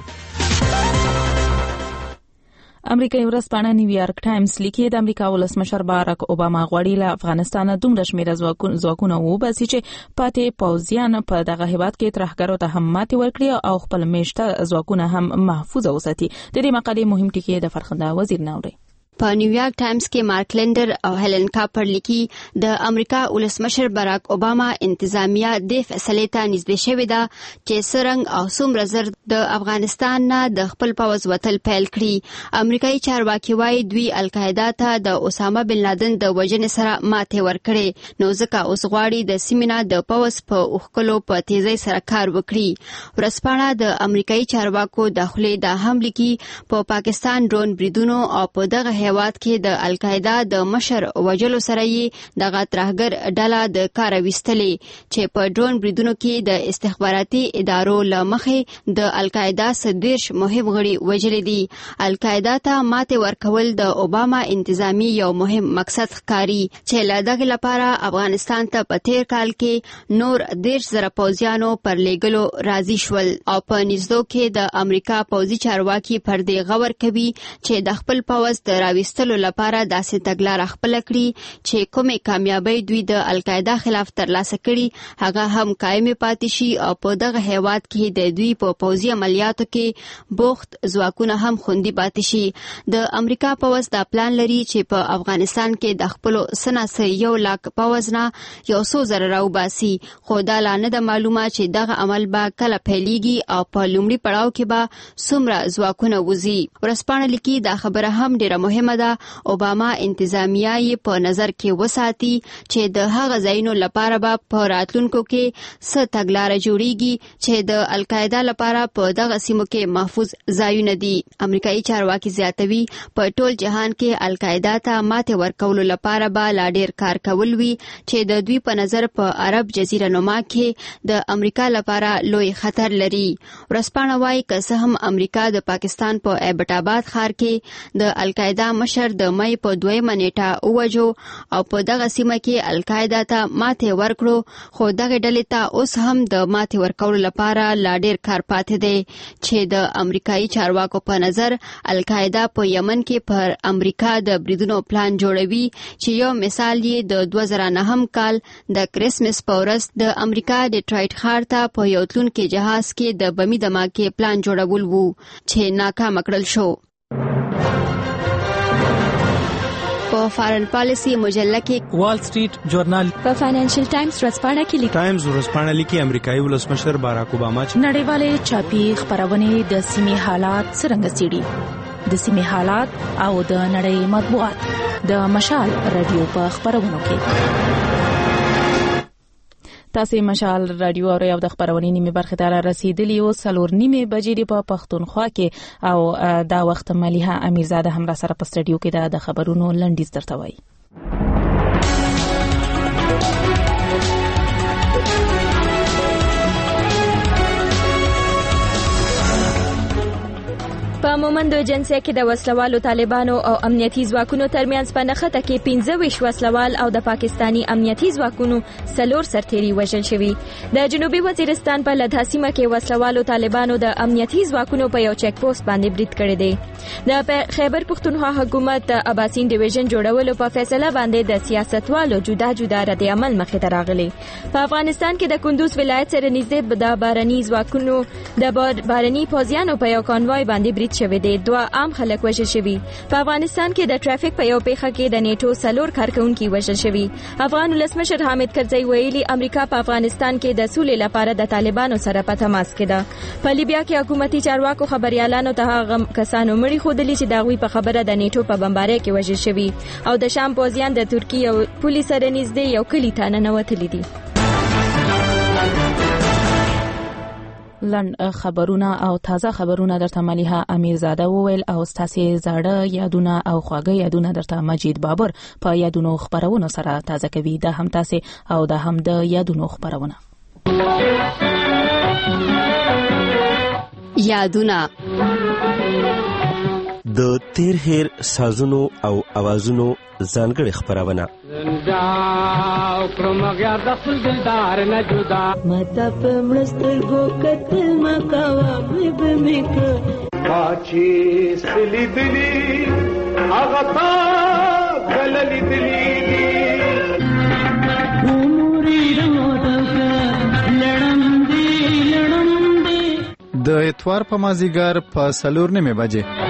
امریکایي ورځپاڼه نیویارک ټایمز لیکي د امریکا ولسمشر باراک اوباما غواړي له افغانستان دومره شمېر ځواکونه وباسي چې پاتې پوځیان په دغه هیواد کې ترهګرو ته هم ماتې ورکړي او خپل میشته ځواکونه هم محفوظ وساتي. د دې مقالې مهم ټکي د فرخنده وزیر ناوړي. په نیویارک ټایمز کې مارک لندر او هیلن کاپر لیکي د امریکا ولسمشر باراک اوباما انتظامیه د فیصلې ته نږدې شوې ده چې څرنګه او څومره زر د افغانستان نه د خپل پوځ وتل پیل کړي. امریکایي چارواکي وايي دوی القاعده ته د اسامه بن لادن د وژنې سره ماتې ورکړي نو ځکه اوس غواړي د سیمې نه د پوځ په اوښکلو په تیزۍ سره کار وکړي. ورځپاڼه د امریکایي چارواکو داخلي د هم لیکي په پاکستان ډرون بریدونو او په دغه هیواد کې د القاعده د مشر وجلو سره یې دغه ترهګر ډله د کار وستلې چې په ډرون بریدونو کې د استخباراتي ادارو لمخې د القاعده سدیرش مهم غړي وجلې دي. القاعده ته ماته ورکول د اوباما انتظامی یو مهم مقصد ښکاري چې له دغه لپاره افغانستان ته په تیر کال کې نور دیش زره پوځیانو پر لېګلو راضي شول او په نږدو کې د امریکا پوځي چارواکي پر دې غور کوي چې د خپل پوځ د راوستلو لپاره داسې تګلاره خپل کړي چې کومې کامیابی دوی د القاعده خلاف ترلاسه کړي هغه هم قائم پاتې شي او په دغه هیواد کې د دوی په پوځي عملیاتو کې بوخت ځواکونه هم خوندي پاتې شي. د امریکا پوځ دا پلان لري چې په افغانستان کې د خپل سناسه یو لاک پوځ نه یو څو زره راوباسي خو دا لا نه د معلومه چې دغه عمل به کله پیلېږي او په لومړي پړاو کې به څومره ځواکونه وځي. ورځپاڼه لیکي دا خبره هم ډیره مهمه لازمه ده اوباما انتظامیه یې په نظر کې وساتي چې د هغه ځایونو لپاره به په راتلونکو کې څه تګلاره جوړیږي چې د القاعده لپاره په دغه سیمو کې محفوظ ځایونه دي. امریکایي چارواکي زیاتوي په ټول جهان کې القاعده ته ماته ورکولو لپاره به لا ډیر کار کول وي چې د دوی په نظر په عرب جزیره نما کې د امریکا لپاره لوی خطر لري. ورځپاڼه وايي که څه هم امریکا د پاکستان په ایبټ آباد ښار کې د القاعده مشر د مئی په دویمه نیټه ووژو او په دغه سیمه کې القاعده ته ماته ورکړو، خو دغه ډلې ته اوس هم د ماته ورکولو لپاره لا ډیر کار پاتې دی چې د امریکایي چارواکو په نظر القاعده په یمن کې پر امریکا د بریدونو پلان جوړوي چې یو مثال یې د دوه زره نهم کال د کرسمس په ورځ د امریکا ډیټرایټ ښار ته په یو تلونکي جهاز کې د بمي دماکې پلان جوړول وو چې ناکام کړل شو. په فارن پالیسی مجله کې وال سټریټ جورنال، په فاینانشل ټایمز ورځپاڼه کې لیکي ټایمز ورځپاڼه لیکي امریکایي ولسمشر باراک اوباما چې نړیوالې چاپی خبرونه د سیمې حالات څرنګه څېړي، د سیمې حالات او د نړۍ مطبوعات د مشال رادیو په خبرونو کې. تاسو مشال رادیو او یو د خبرونې نیمه برخه ته رسیدلی او څلور نیمه بجې په پښتونخوا کې او دا وخت مليحه امیرزاده هم را سره په سټډیو کې د خبرونو لنډیز درته وایي. په مومندو جنسیا کې د وسلوالو طالبانو او امنیتي ځواکونو ترمنځ په نښته کې پنځه ویشت وسلوال او د پاکستانی امنیتي ځواکونو څلور سرتیري وژل شوي. د جنوبي وزیرستان په لدها سیمه کې وسلوالو طالبانو د امنیتي ځواکونو په یو چک پوسټ باندې برید کړی دی. د خیبر پښتونخوا حکومت د اباسین ډیویژن جوړولو په فیصله باندې د سیاستوالو جدا جدا رد عمل مخې ته راغلی. په افغانستان کې د کندوز ولایت سره نږدې د بارني ځواکونو د بارني پوځیانو په یو کانوای باندې برید شوی دی. دوه عام خلک وژل شوي. په افغانستان کې د ټرافیک په یو پیښه کې د نیټو څلور کارکونکي وژل شوي. افغان ولسمشر حامد کرزی ویلي امریکا په افغانستان کې د سولې لپاره د طالبانو سره په تماس کې ده. په لیبیا کې حکومتي چارواکو خبريالانو ته هغه کسانو مړي خودلی چې د غوي په خبره د نیټو په بمبارۍ کې وژل شوي او د شام پوځیان د ترکیه او پولیس سره نږدې یو کلی ته ننوتلي دي. لنډ خبرونه او تازه خبرونه درته مليحه امیرزاده وویل او ستاسو زړه یادونه او خواږه یادونه درته مجید بابر په یادونو خبرونو سره تازه کوي. دا هم تاسو او دا هم د یادونو خبرونه. یادونه د تیر هیر سازونو او اوازونو ځانګړي خبرونه. زنده کړم غیار د خپل دلدار نه جدا مته په مړسترګو کتل مکاوه مې به مې که پاچې سلی دلی هغه تا دللی دلی عمرې روټه لړم دی لړم دی. د اتوار په مازیګر په څلور نیمه بجې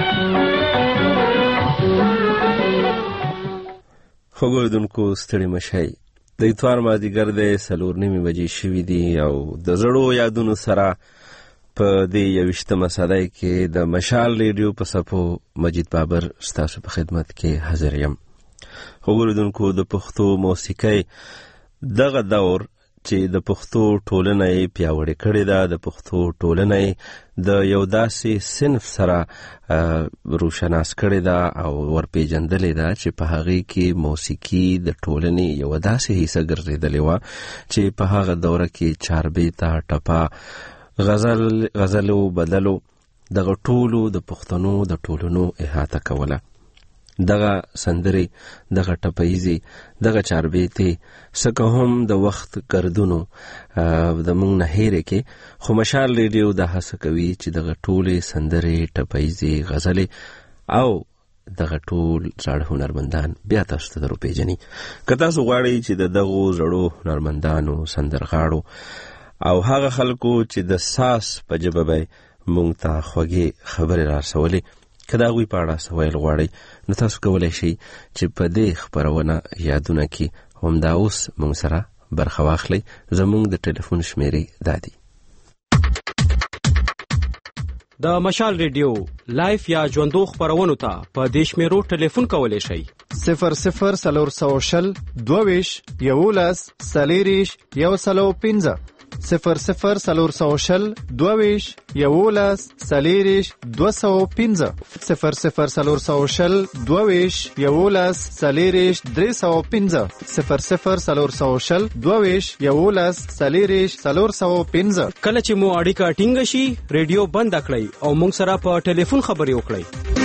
خوګوردونکو ستړي مشي. د اتوار مازیګر د څلور نیمه بجې شوې دي او د زړو یادونو سره په دې یوشتمه صدای کې د مشال ریډیو په صفو مجید بابر ستاسو په خدمت کې حاضر یم. خوګوردونکو د پښتو موسیقۍ دغه دور چې د پښتو ټولنه یې پیاوړې کړې ده، د پښتو ټولنه یې د یو داسې صنف سره روشناس کړې ده او ورپېژندلې ده چې په هغې کې موسیقي د ټولنې یوه داسې حصه ګرځېدلې وه چې په هغه دوره کې چاربیته، ټپه، غزل غزلو بدلو دغه ټولو د پښتنو د ټولنو احاطه کوله. دغه سندري، دغه ټپایزي، دغه چاربیتي سکه هم د وخت ګردونو د مونږ نه هېرې کې، خو مشال ریډیو دا هڅه کوي چې دغه ټولې سندري، ټپایزي، غزلې او دغه ټول زاړه هنرمندان بیا تاسو ته در وپېژني. که تاسو غواړئ چې د دغو زړو هنرمندانو، سندرغاړو او هغه خلکو چې د ساس په ژبه به مونږ ته خوږې خبرې رارسولې، که د هغوی په اړه څه ویل غواړئ نو تاسو کولی شئ چې په دې خپرونه یادونه کې همدا اوس موږ سره برخه واخلئ. زموږ د ټلیفون شمیرې دا دي: د مشال ریډیو لایف یا ژوندو خبرونو ته په دیش میرو ټلیفون کولی شئ صفر صفر سلور سو شل دوویش یولس سلیریش یو سلو پینزه صفر صفر سلور سو شل دوویش یولس سلیریش دو سو پینزه صفر صفر سلور سو شل دوویش یولس سلیریش درې سو پینزه صفر صفر سلور سو شل دوویش یولس سلیریش سلور سو پینزه. کله چې مو اړیکه ټینګه شي ریډیو بند کړئ او موږ سره په ټلیفون خبرې وکړئ.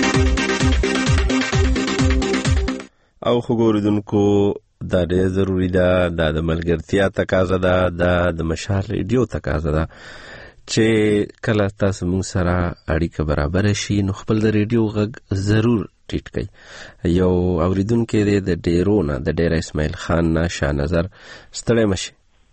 او خو ګوریدونکو دا ډېر ضروري ده، دا د ملګرتیا تقاضا ده، دا د مشال ریډیو تقاضا ده چې کله تاسو موږ سره اړیکه برابر شي نو خپل د ریډیو غږ ضرور ټیټ کړئ. یو اوریدونکی دی د ډیرو نه د ډیره اسماعیل خان نه شاه نظر. ستړی مشي.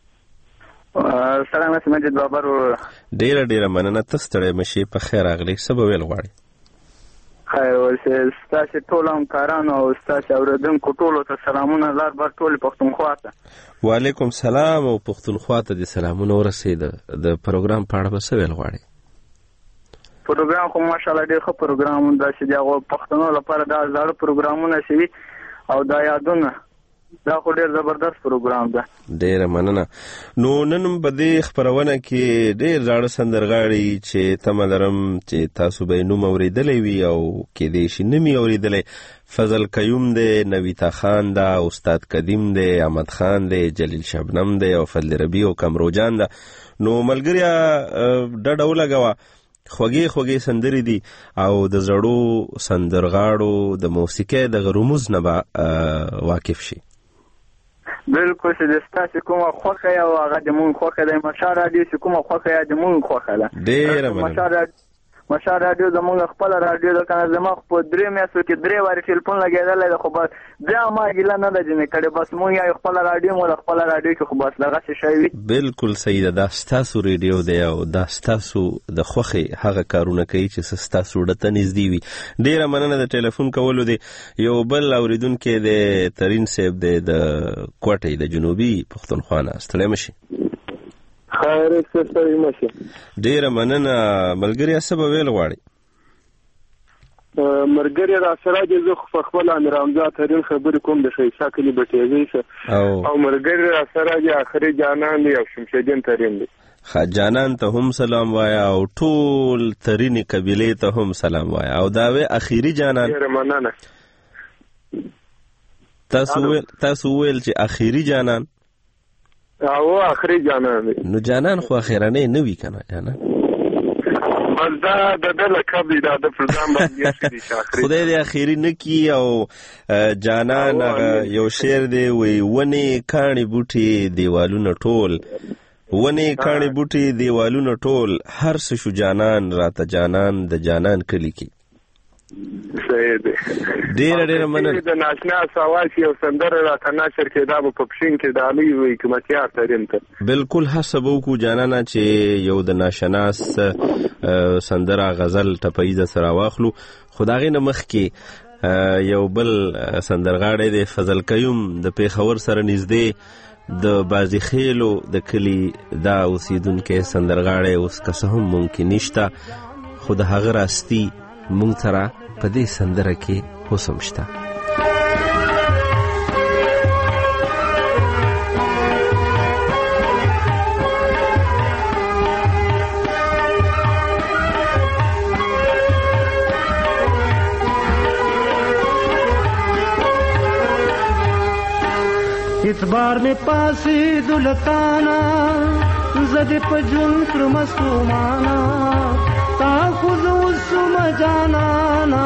سلام علیکم مجید بابر. ډیره ډیره مننه، ته ستړی مشي. په خیر راغلی. څه به ویل غواړې؟ خیر ورسې ستاسې ټول همکارانو او ستاسې اورېدونکو ټولو ته سلامونه لار بر ټولې پښتونخوا ته. وعلیکم سلام او پښتونخوا ته دې سلامونه ورسېده. د پروګرام په اړه به څه ویل غواړې؟ پروګرام خو ماشاءالله ډېر ښه پروګرام دی چې د هغو پښتنو لپاره دا زاړه پروګرامونه چې وي او دا یادونه دا خو ډېر زبردست پروګرام ده. ډېره مننه. نو نن به دې خپرونه کې ډېر زاړه سندرغاړي چې تمه لرم چې تاسو به یې نوم اورېدلی وي او کیدای شي نه مې اورېدلی. فضل قیوم دی، نویتا خان ده، استاد قدیم دی، احمد خان دی، جلیل شبنم دی او فضل ربیع او کمروجان ده. نو ملګریا ډډه ولګوه، خوږې خوږې سندرې دي او د زړو سندرغاړو د موسیقۍ د رموز نه به واقف شي. بالکل چې د ستاسې کومه خوښه یا هغه د مونږ خوښه دی. مشال راډیو چې کومه خوښه یا د مونږ خوښه ده. ډېره مننه. مشال راډیو زمونږ خپله راډیو ده، که نه زما خو په درې میاشتو کې درې وارې ټلیفون لګېدلی ده، خو بس بیا ما ګیله نه ده جنې کړې. بس مونږ یا خپله راډیو مو د خپله راډیو کې خو بس دغسې شی وي. بالکل صحیح ده. دا ستاسو ریډیو دی او دا ستاسو د خوښې هغه کارونه کوي چې ستاسو زړه ته نږدې وي. ډېره مننه د ټلیفون کولو دی. یو بل اورېدونکی دی ترین صاحب دی د کوټې د جنوبي پښتونخوا نه. ستړی مشي. خیر ستړی مشي. ډېره مننه. ملګریا څه به ویل غواړئ؟ ملګري را سره دې زه خو خپله امیر حمزه ترین خبرې کوم د ښایسته کلي بټېزۍ څه او ملګري را سره دې آخري جانان دی او شمشدین ترین دی. جانان ته هم سلام وایا او ټول ترینې قبیلې ته هم سلام وایا. او دا وی اخیری جانان. ډېره مننه. تاسو ویل تاسو ویل چې اخیری جانان. او اخیری جانان دی. نو جانان خو اخیرنۍ نه وي که نه جانان؟ بس دا د ده لقب دی، دا د پروګرام باندې دي چې خدای دې اخیري نه کړي. او جانان هغه یو شعر دی وایي ونې کاڼې بوټي دیوالونه ټول، ونې کاڼې بوټي دیوالونه ټول، هر څه شو جانان راته جانان د جانان کلي کې. صحیح دی. ډېره ډېره مننه. د ناشنا سواس یو سندره راته نشر کېدا به په پښین کې ډالۍ وي حکمتیار ترین ته. بالکل هڅه به وکړو جانانه چې یو د ناشناس سندره غزل ټپیزه سره واخلو. خو د هغې نه مخکې یو بل سندرغاړی دی فضل قیوم د پېښور سره نږدې د بازي خیلو د کلي دا اوسیدونکی سندرغاړی اوس که څه هم ممکن نشته، خو د هغه راستي مونږ سره په دې سندره کې حسم شته. اس بار میں پاسی دلتانا زد پجن کرمسومانا تا خود اسم جانانا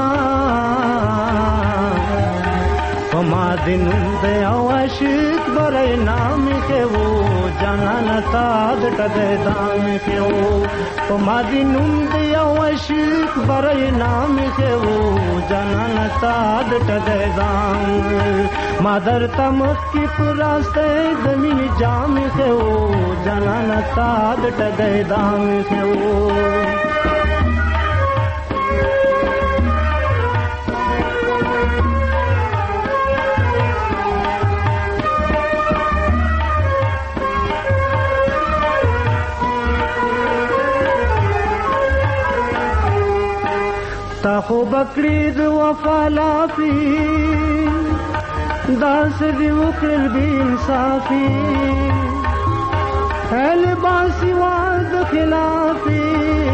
فما دن دے عاشق برے نام کے وہ جانانا تاد ٹدے دام کے وہ فما دن دے عاشق برے نام کے وہ جانانا تاد ٹدے دام مادر تمک کی پراستے زمین جام کے وہ جانانا تاد ٹدے دام کے وہ خو بکړې د وفا لافي داسې دې وکړل بې انصافي هل باسي واد خلافي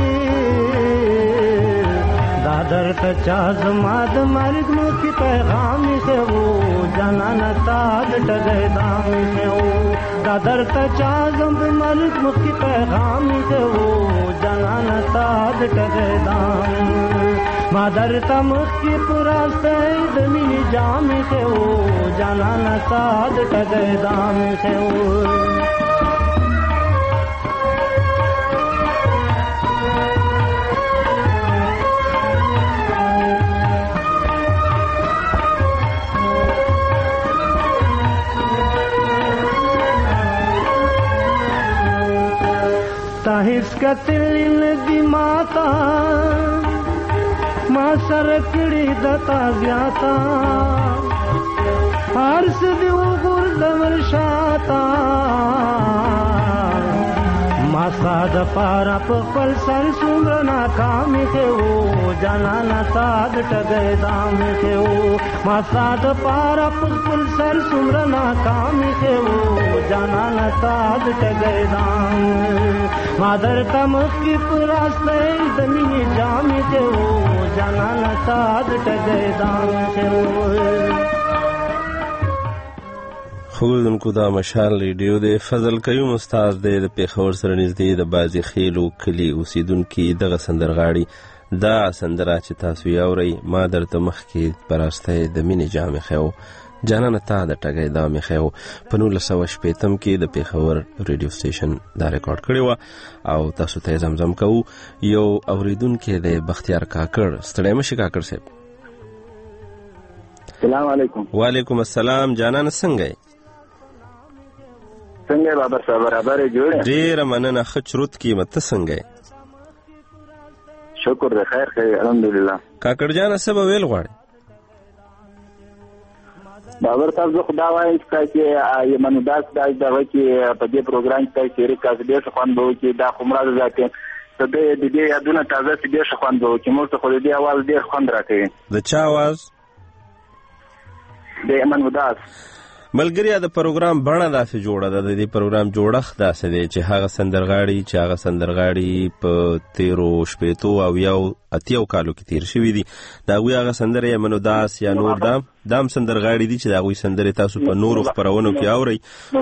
دا درته چا زما د مرګ مخکې پیغام ایښی و جانانه تا د ټګۍ دام ایښی و دا درته چا زما د مرګ مخکې پیغام ایښی و جانانه تا د ټګۍ دام ما درته مخکې په راستی د مینې جام ایښی و جانانه تا د ټګۍ دام ایښی و تا هیڅ کتلی ندی ماتا ما سره کړي د تا زیاتا هر څه دې وغورځول شاته ما ستا دپاره په خپل سر څومره ناکام ایښی و جانانه تا د ټګۍ دام ایښی و ما ستا دپاره په خپل سر څومره ناکام ایښی و جانانه تا د ټګۍ دام ما درته مخکې په راستی د مینې جام ایښی و جانانه تا د ټګۍ دام ایښی و خوږدونکو دا مشال ریډیو دی. فضل قیوم استاد دی د پېښور سره نږدې د بازي خیلو کلي اوسېدونکي دغه سندرغاړي دا سندره چې تاسو یې اورئ ما درته مخکې په راستی د مینې جام ایښی و جانانه تا د ټګۍ دام ایښی و په نولس سوه شپېتم کې د پېښور ریډیو سټیشن دا ریکارډ کړې وه او تاسو ته یې زمزم کوو. یو اورېدونکی دی بختیار کاکړ. ستړی مه شي کاکړ صاحب. السلام علیکم. وعلیکم السلام. جانانه څنګه یې؟ څنګه بابر صاحب برابر جوړ؟ ډېره مننه ښه چروت کېمه. ته څنګه یې؟ شکر دی خیر خیر الحمدلله. کاکړ جانه څه به ویل غواړې؟ بابر صاحب زه خو دا وایم چې چې یمن داس دا دغه کې په دې پروګرام کې شریک کاس ډېر ښه خوند به وکړي. دا خو مراده ده چې د دې یادونه تازه چې ډېر ښه خوند به وکړي. موږ ته خو د دې اواز ډېر خوند راکوي. د چا اواز؟ د یمن داس. ملګریا د پروګرام بڼه داسې جوړه ده، د دې پروګرام جوړښت داسې دی چې هغه سندرغاړي چې هغه سندرغاړي په تیرو شپېتو او یو اتیاو کالو کې تیر شوي دي د هغوی هغه سندرې یا منوداس یا نور دام دام سندرغاړي دي چې د هغوی سندرې تاسو په نورو خپرونو کې اورئ.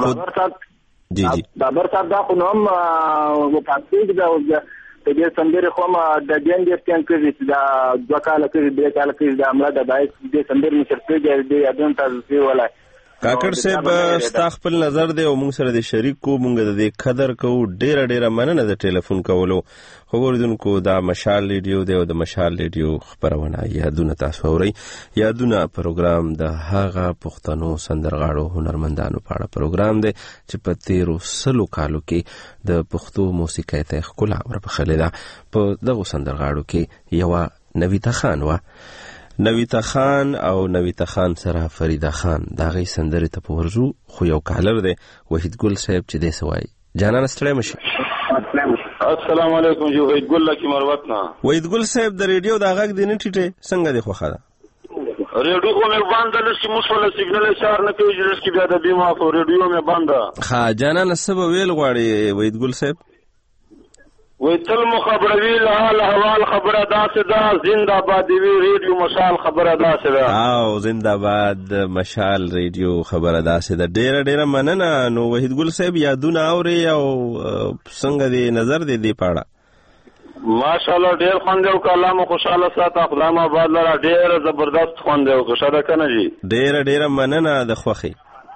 جی جی بابر صاحب دا خو نو هم وپاتېږ ده په دې سندرې خو هم د دین ډېر ټیم کېږي چې دا دوه کاله کېږي درې کاله کېږي د عمله د باید دې سندرې مشر کېږي دې یادونه تاسو ویلی. کاکړ صاحب ستا خپل نظر دی او موږ سره د شریک کو موږ د دې قدر کوو. ډیره ډیره مننه د ټلیفون کولو. خو اوریدونکو دا مشال ریډیو دی او د مشال ریډیو خپرونه یادونه تاسو اورئ. یادونه پروګرام د هغه پښتنو سندرغاړو هنرمندانو په اړه پروګرام دی چې په تیرو سلو کالو کې د پښتو موسیقۍ ته ښکلا وربخښلې ده. په دغو سندرغاړو کې یوه نویتا خان وه. نویتا خان او نویتا خان سره فریدا خان دا غي سندرې ته پورځو. خو یو کالر دی وحید ګل صاحب چې دې سوای جانان ستړی مشي. السلام علیکم جو وحید ګل لکی مروت نه. وحید ګل صاحب د ریډیو دا غږ دی نه ټیټه څنګه دی خوخه ده ریډیو کو مې باندې لسی مسله سیګنل اشار نه کوي چې کی بیا د بیمه په ریډیو مې باندې. ها جانان سبب ویل غواړي وحید ګل صاحب وی تل مخبروی لحال حوال خبره داسې ده زنده باد وی ریډیو مشال خبره داسې ده. او زنده باد مشال ریډیو خبره داسې ده. ډیره ډیره مننه. نو وحید ګل صاحب یادونه اوري او څنګه دی نظر دی دی پاړه؟ ماشاءالله ډیر خوند او کلام خوشاله ساته خدای ما بعد لرا ډیر زبردست خوند او خوشاله کنه جی. ډیره ډیره مننه د خوخي.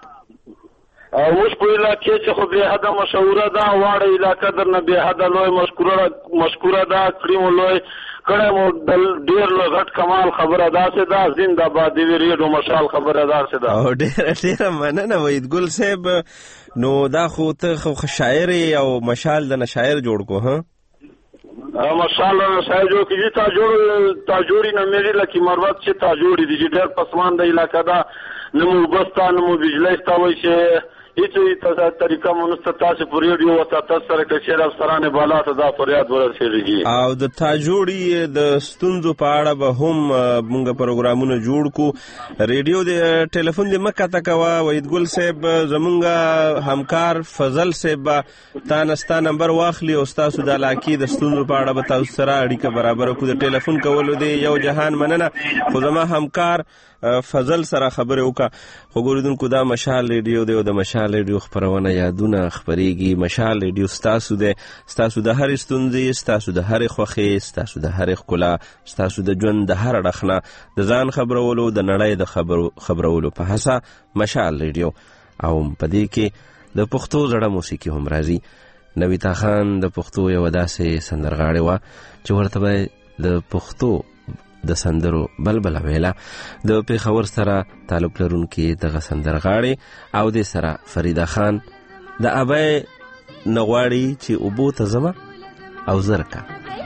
او اوس په علاقې چې خو به حدا مشهوره ده واړه علاقې درنه به حدا لوی مشکوره مشکوره ده کړي مو لوی کړه مو ډیر لوی غټ کمال خبره داسې ده زنده باد دی ریډیو مشال خبره داسې ده. او ډیر ډیر مننه وحید ګل صاحب. نو دا خو ته خو شاعر او مشال د شاعر جوړ کو ها مشال نه شاعر جوړ کیږي تا جوړ تا جوړی نه مېری لکه مروت چې تا جوړی دي ډیر پسمان د علاقې ده نمو بستا نمو بجلی ستا وای چې هیڅ طریقه مونږ ته تاسو په ریډیو او تاسو سره کې شیر افسران بالا ته دا فریاد ورسېږي او د تاجوړي د ستونزو په اړه به هم مونږ پروګرامونه جوړ کو. ریډیو د ټلیفون د مکه تکوا وحیدګل صاحب زمونږ همکار فضل صاحب تا نستا نمبر واخلي او تاسو د علاقې د ستونزو په اړه به تاسو سره اړیکه برابر کو. د ټلیفون کولو دی یو جهان مننه خو زما همکار فضل سره خبرې وکړه. خو ګوریدونکو دا مشال ریډیو دی او د مشال ریډیو خپرونه یادونه خپریږي. مشال ریډیو ستاسو دی، ستاسو د هرې ستونزې، ستاسو د هرې خوښې، ستاسو د هرې ښکلا، ستاسو د ژوند د هر اړخ نه د ځان خبرولو د نړۍ د خبرو خبرولو په هڅه مشال ریډیو. او په دې کې د پښتو زړه موسیقي هم راځي. نویتا خان د پښتو یو داسې سندرغاړې وه چې ورته به د پښتو د سندرو بلبله ویله. د پېښور سره تعلق لرونکي دغه سندرغاړې او د سره فریده خان د ابۍ نه غواړي چې اوبو ته ځمه او زرکه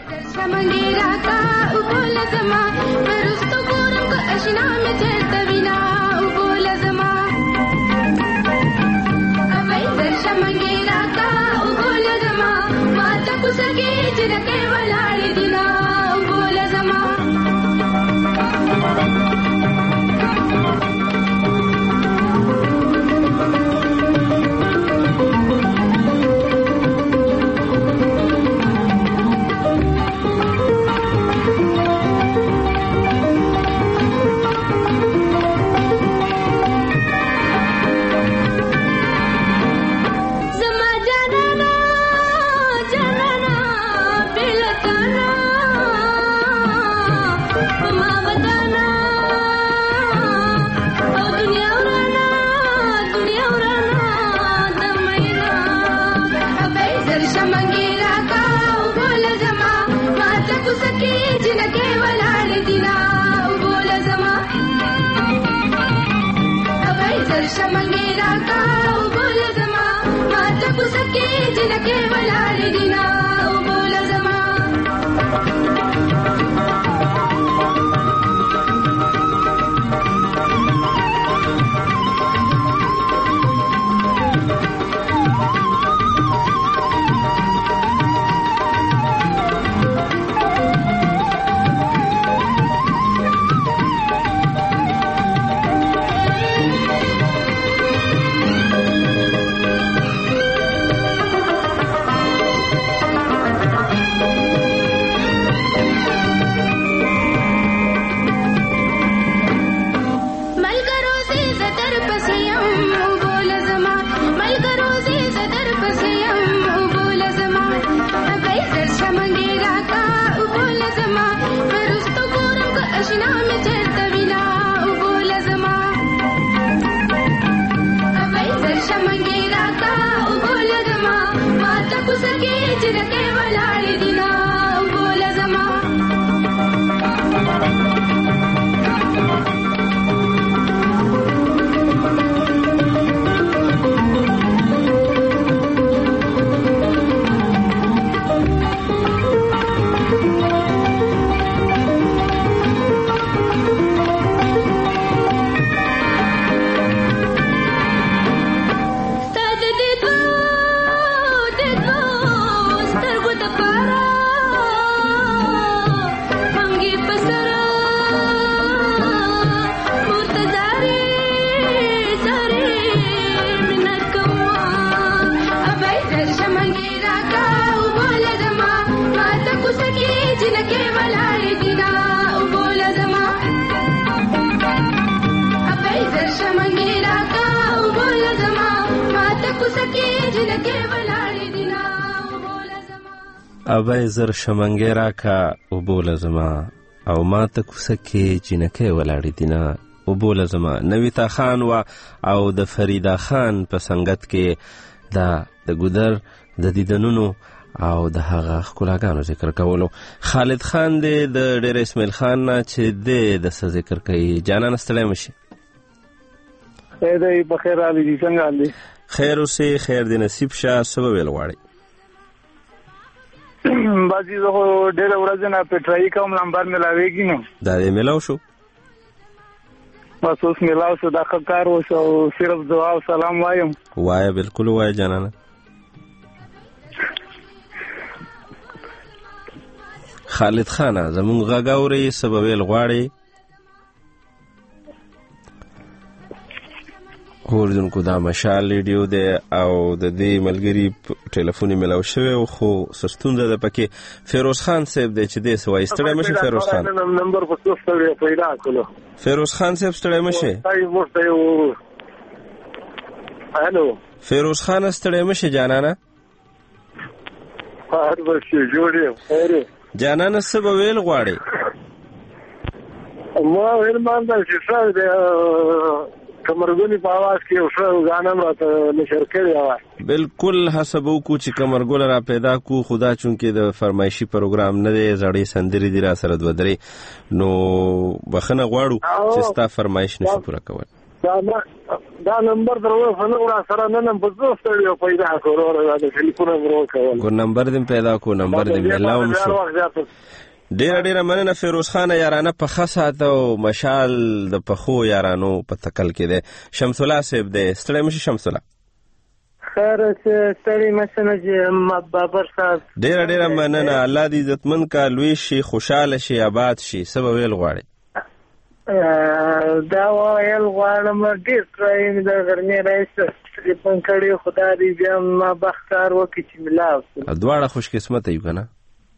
ابۍ زر شمنګې راکه اوبو لزما او ما ته کوڅه کې جینکۍ ولاړې دینه اوبو لزما. نویتا خان و او د فریده خان په سنګت کې دا د ګودر د دیدنونو او د هغه ښکلاګانو ذکر کولو. خالد خان دی د ډېر اسماعیل خان نه چې دی د څه ذکر کوي. جانان ستړی مشي. خیر دی بخیر علي دي څنګه علي؟ خیر اوسې خیر دې نصیب شه. څه به ویل غواړئ؟ بازی زه خو ډېره ورځ نه پټرایي کوم نمبر ملاویږي نو. دا دې ملاو شو؟ بس اوس ملاو شو دا کار وشو صرف دعا او سلام وایم. وایه بالکل وایه جانانه. خالد خانه زمونږ غږ اورئ څه به ویل غواړئ؟ اوریدونکو دا مشال ریډیو دی او د دې ملګري ټلیفون یې میلاو شوی و خو څه ستونزه ده پکې. فیروز خان صاحب دی چې دی څه وایي. ستړی مه شي فیروز خان. نمبر په څو ستړی پیدا کړو. فیروز خان صاحب ستړی مه شي. هلو فیروز خان ستړی مه شي جانانه. هر بشي جوړ یم خیر جانانه څه به ویل غواړئ؟ ما ویل مانده چې ښه دی کمرګونی په آواز کې یو ښه غانا هم راته نشر کړی وه. بالکل هڅه به وکړو چې کمرګله را پیدا کړو خو دا چونکې د فرمایشي پروګرام نه دی زړې سندرې دي را سره دوه درې نو بخښنه غواړو چې ستا فرمایش نشو پوره کولی. دا نمبر در اوسه را سره نن هم په څو ستړي پیدا کړو د ټلیفون هم وکول کو نمبر دې پیدا کو نمبر دې میلاو شو. ډیره ډیره مننه فیروز خان یارانه په خاصه او مشال د پخو یارانو په تکل کې ده. شمس الله صاحب ده ستړی مشي شمس الله. خیر ستړی مشنه چې بابر صاحب ډیره ډیره مننه. الله دې عزتمن کا لوی شي خوشاله شي آباد شي. څه به ویل غواړي؟ دا ویل غواړم ډیر ترایم د غرمې رئیس ټلیفون کړی خدای دې بیا ما بختار وکړي چې ملاو شم. دواړه خوش قسمته یو کنه.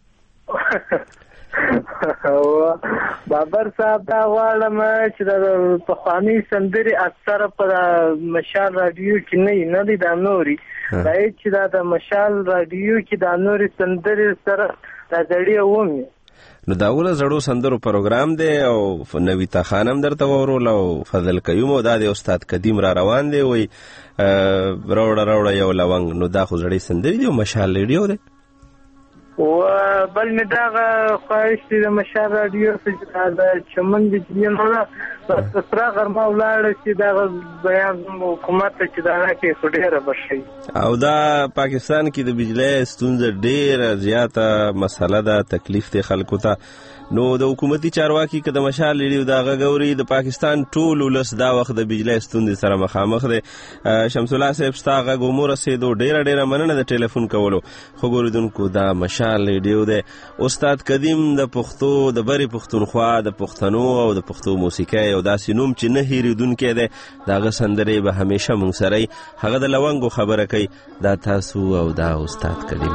بابر صاحب دا غواړم چې د پخواني سندرې اکثره په مشال رادیو کې نه نه دي دا نوري دا چې دا د مشال رادیو کې دا نوري سندرې سره دا ډېر ومي. نو دا ول زړو سندرو پروګرام دی او نویتا خانم درته ورول او فضل قیوم او دا د استاد قدیم را روان دی وای راوړه راوړه یو لونګ. نو دا خو زړې سندرې دی او مشال ریډیو دی و بل مې دغه خواهش دی د مشال رادیو څخه د چمن د جنین نه په سره غرمه ولاړ چې دا بیان حکومت چې دا کې ډېره بشي او دا پاکستان کې د بجلی ستونزه ډېره زیاته مسله ده تکلیف دی خلکو ته. نو د حکومتي چارواکي که د مشال ریډیو دا غږ اوري د پاکستان ټول ولس دا وخت د بجلی ستونزې سره مخامخ دی. شمس الله صاحب ستا غږ مو رسېدو ډېره ډېره مننه د ټلیفون کولو. خو ګوریدونکو دا مشال ریډیو دی. استاد قدیم د پښتو د برې پښتونخوا د پښتنو او د پښتو موسیقۍ او داسې نوم چې نه هېرېدونکی دی د هغه سندرې به همیشه موږ سره وي. هغه د لونګو خبره کوي دا تاسو او دا استاد قدیم.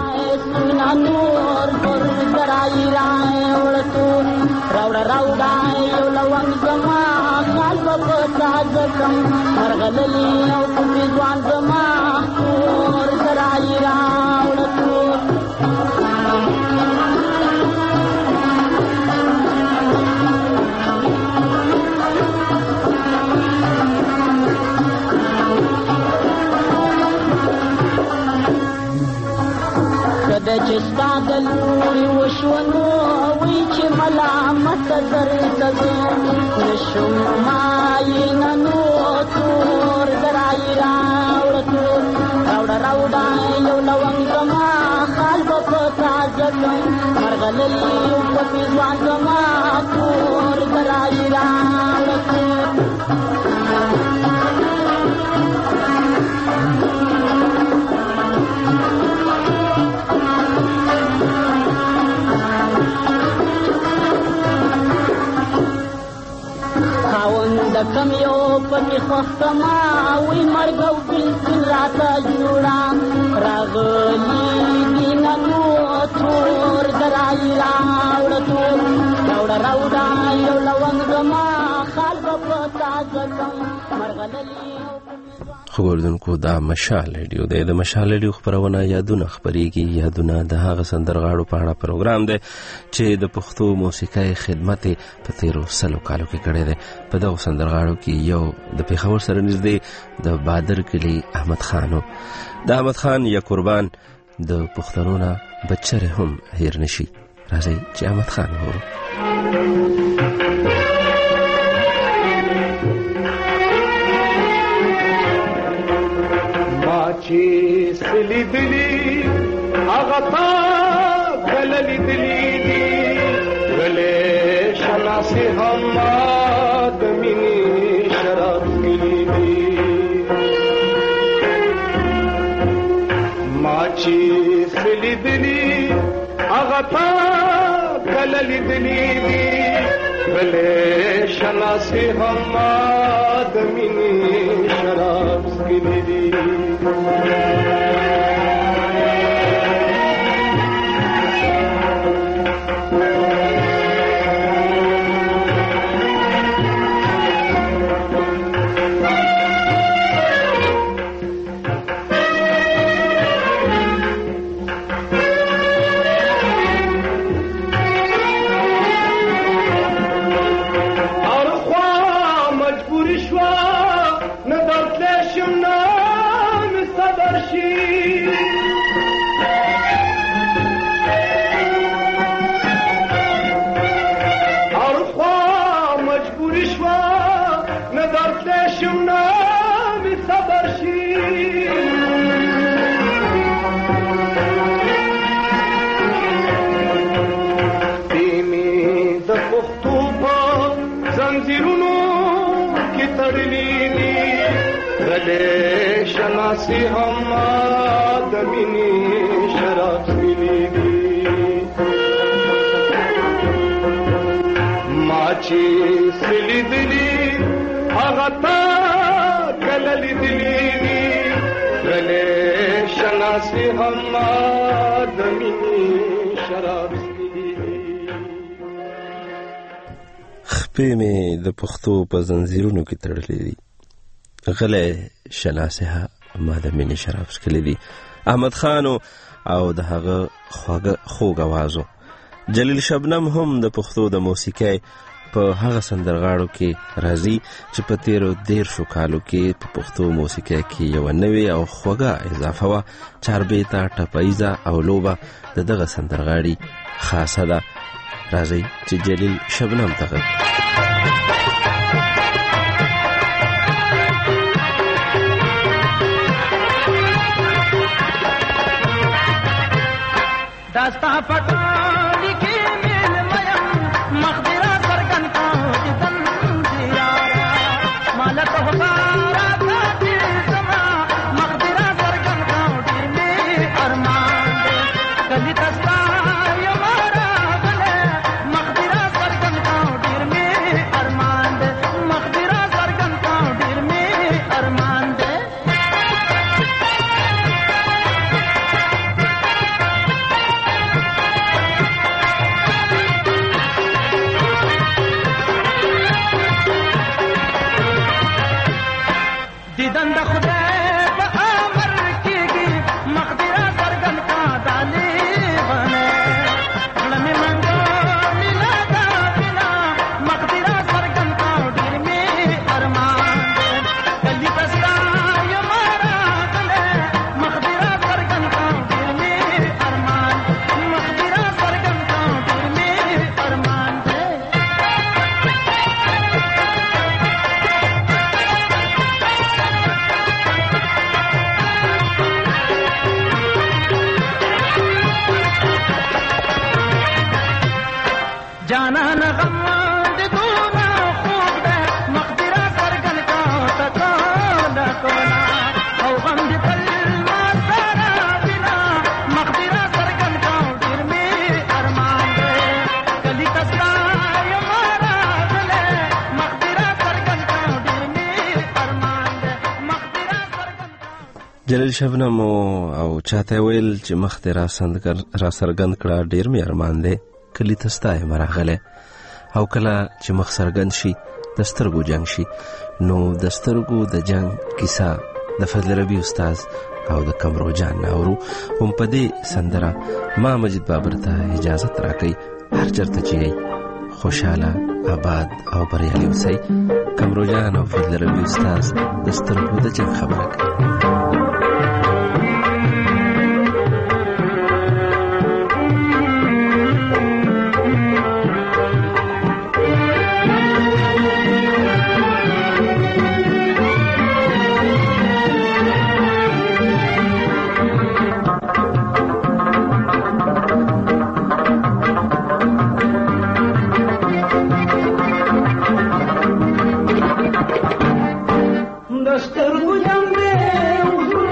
راوړه راوړه یو لونګ زما خال په تازه کم مرغللی او کومې ځوان زما کور سرای راوړه کور کده چې ستا د لوري وشو نو وی چې ملامت درته زم نشم ماینا نو تور درای راوړه تور راوړه راوړه یو لونګ زما خال په تازه کم مرغللی او په ځوان زما تور درای راوړه تور د کم یو پکې خوښتما وی مرګ او بلکل راته جوړه راغلی دینه نو تور درای راوړه تور راوړه راوړه یو لونګ زما خال په تازه کم مرغللی. خو ګوریدونکو دا مشال ریډیو دی. د مشال ریډیو خپرونه یادونه خپریږي. یادونه د هغه سندرغاړو په اړه پروګرام دی چې د پښتو موسیقۍ خدمت په تیرو سلو کالو کې کړی دی. په دغو سندرغاړو کې یو د پېښور سره نږدې د بادر کلي احمد خان و. د احمد خان یا قربان د پښتنو نه بچره هم هیر نشي. راځئ چې احمد خان وګورو. چې سلی دلی هغه تا غللی دلی دی غلې شناسي هم د مینې سلیدلی هغه تا کله لیدلی دي بلې شناسي هم د مینې شراب څکلي دي شناسی هم د مینې شراب څکلي دي ما چې سلیدلي هغه تا کله لیدلي دي بلې شناسی هم د مینې شراب څکلي دي خپې مې د پښتو په زنځیرونو کې تړلې دي غلې شناسه ما د مینې شراب څکلي دي احمد خان او د هغه خوږه خوږ اوازو جلیل شبنم هم د پښتو د موسیقۍ په هغه سندرغاړو کې راځي چې په تیرو دیرشو کالو کې په پښتو موسیقۍ کې یو نوې او خوږه اضافه وه چاربیته ټپیزه او لوبه د دغه سندرغاړي خاصه ده راځي چې جلیل شبنم ته داستا پټانی کې مل میم مخدرا سرګن کا دن زیارا مالک هزارا دې سما مخدرا سرګن کا دې ارمان کلی داستا یمارا غله مخدرا سرګن کا دې ارمان مخدرا سرګن کا دې ارمان جلیل شبنم او چاته ویل چې مخ ته را سندګر را سرګند کړه ډیر مې ارمان دی کلی تستای مراغله او کله چې مخ سرګند شي د سترګو جنگ شي نو د سترګو د جنگ کیسه د فضل ربی استاد او د کمرو جان ناورو هم په دې سندره ما مجید بابر ته اجازه راکړي هر چرته چې خوشاله آباد او بریالي اوسئ کمرو جان او فضل ربی استاد د سترګو د جنگ خبره کوي دستر گویم به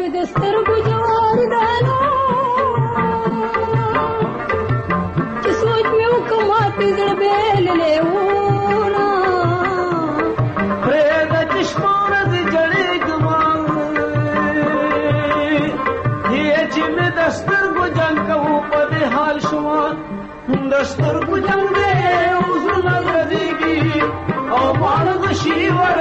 دستر گجوار دانو چې سوچ مې وکما تزړ بیل له ونا پرې د چشمون د جړې ګمان یې چې مې دستر گجن کو په دې حال شو دستر گجن دې اوس نظر دیږي او باندې شي ور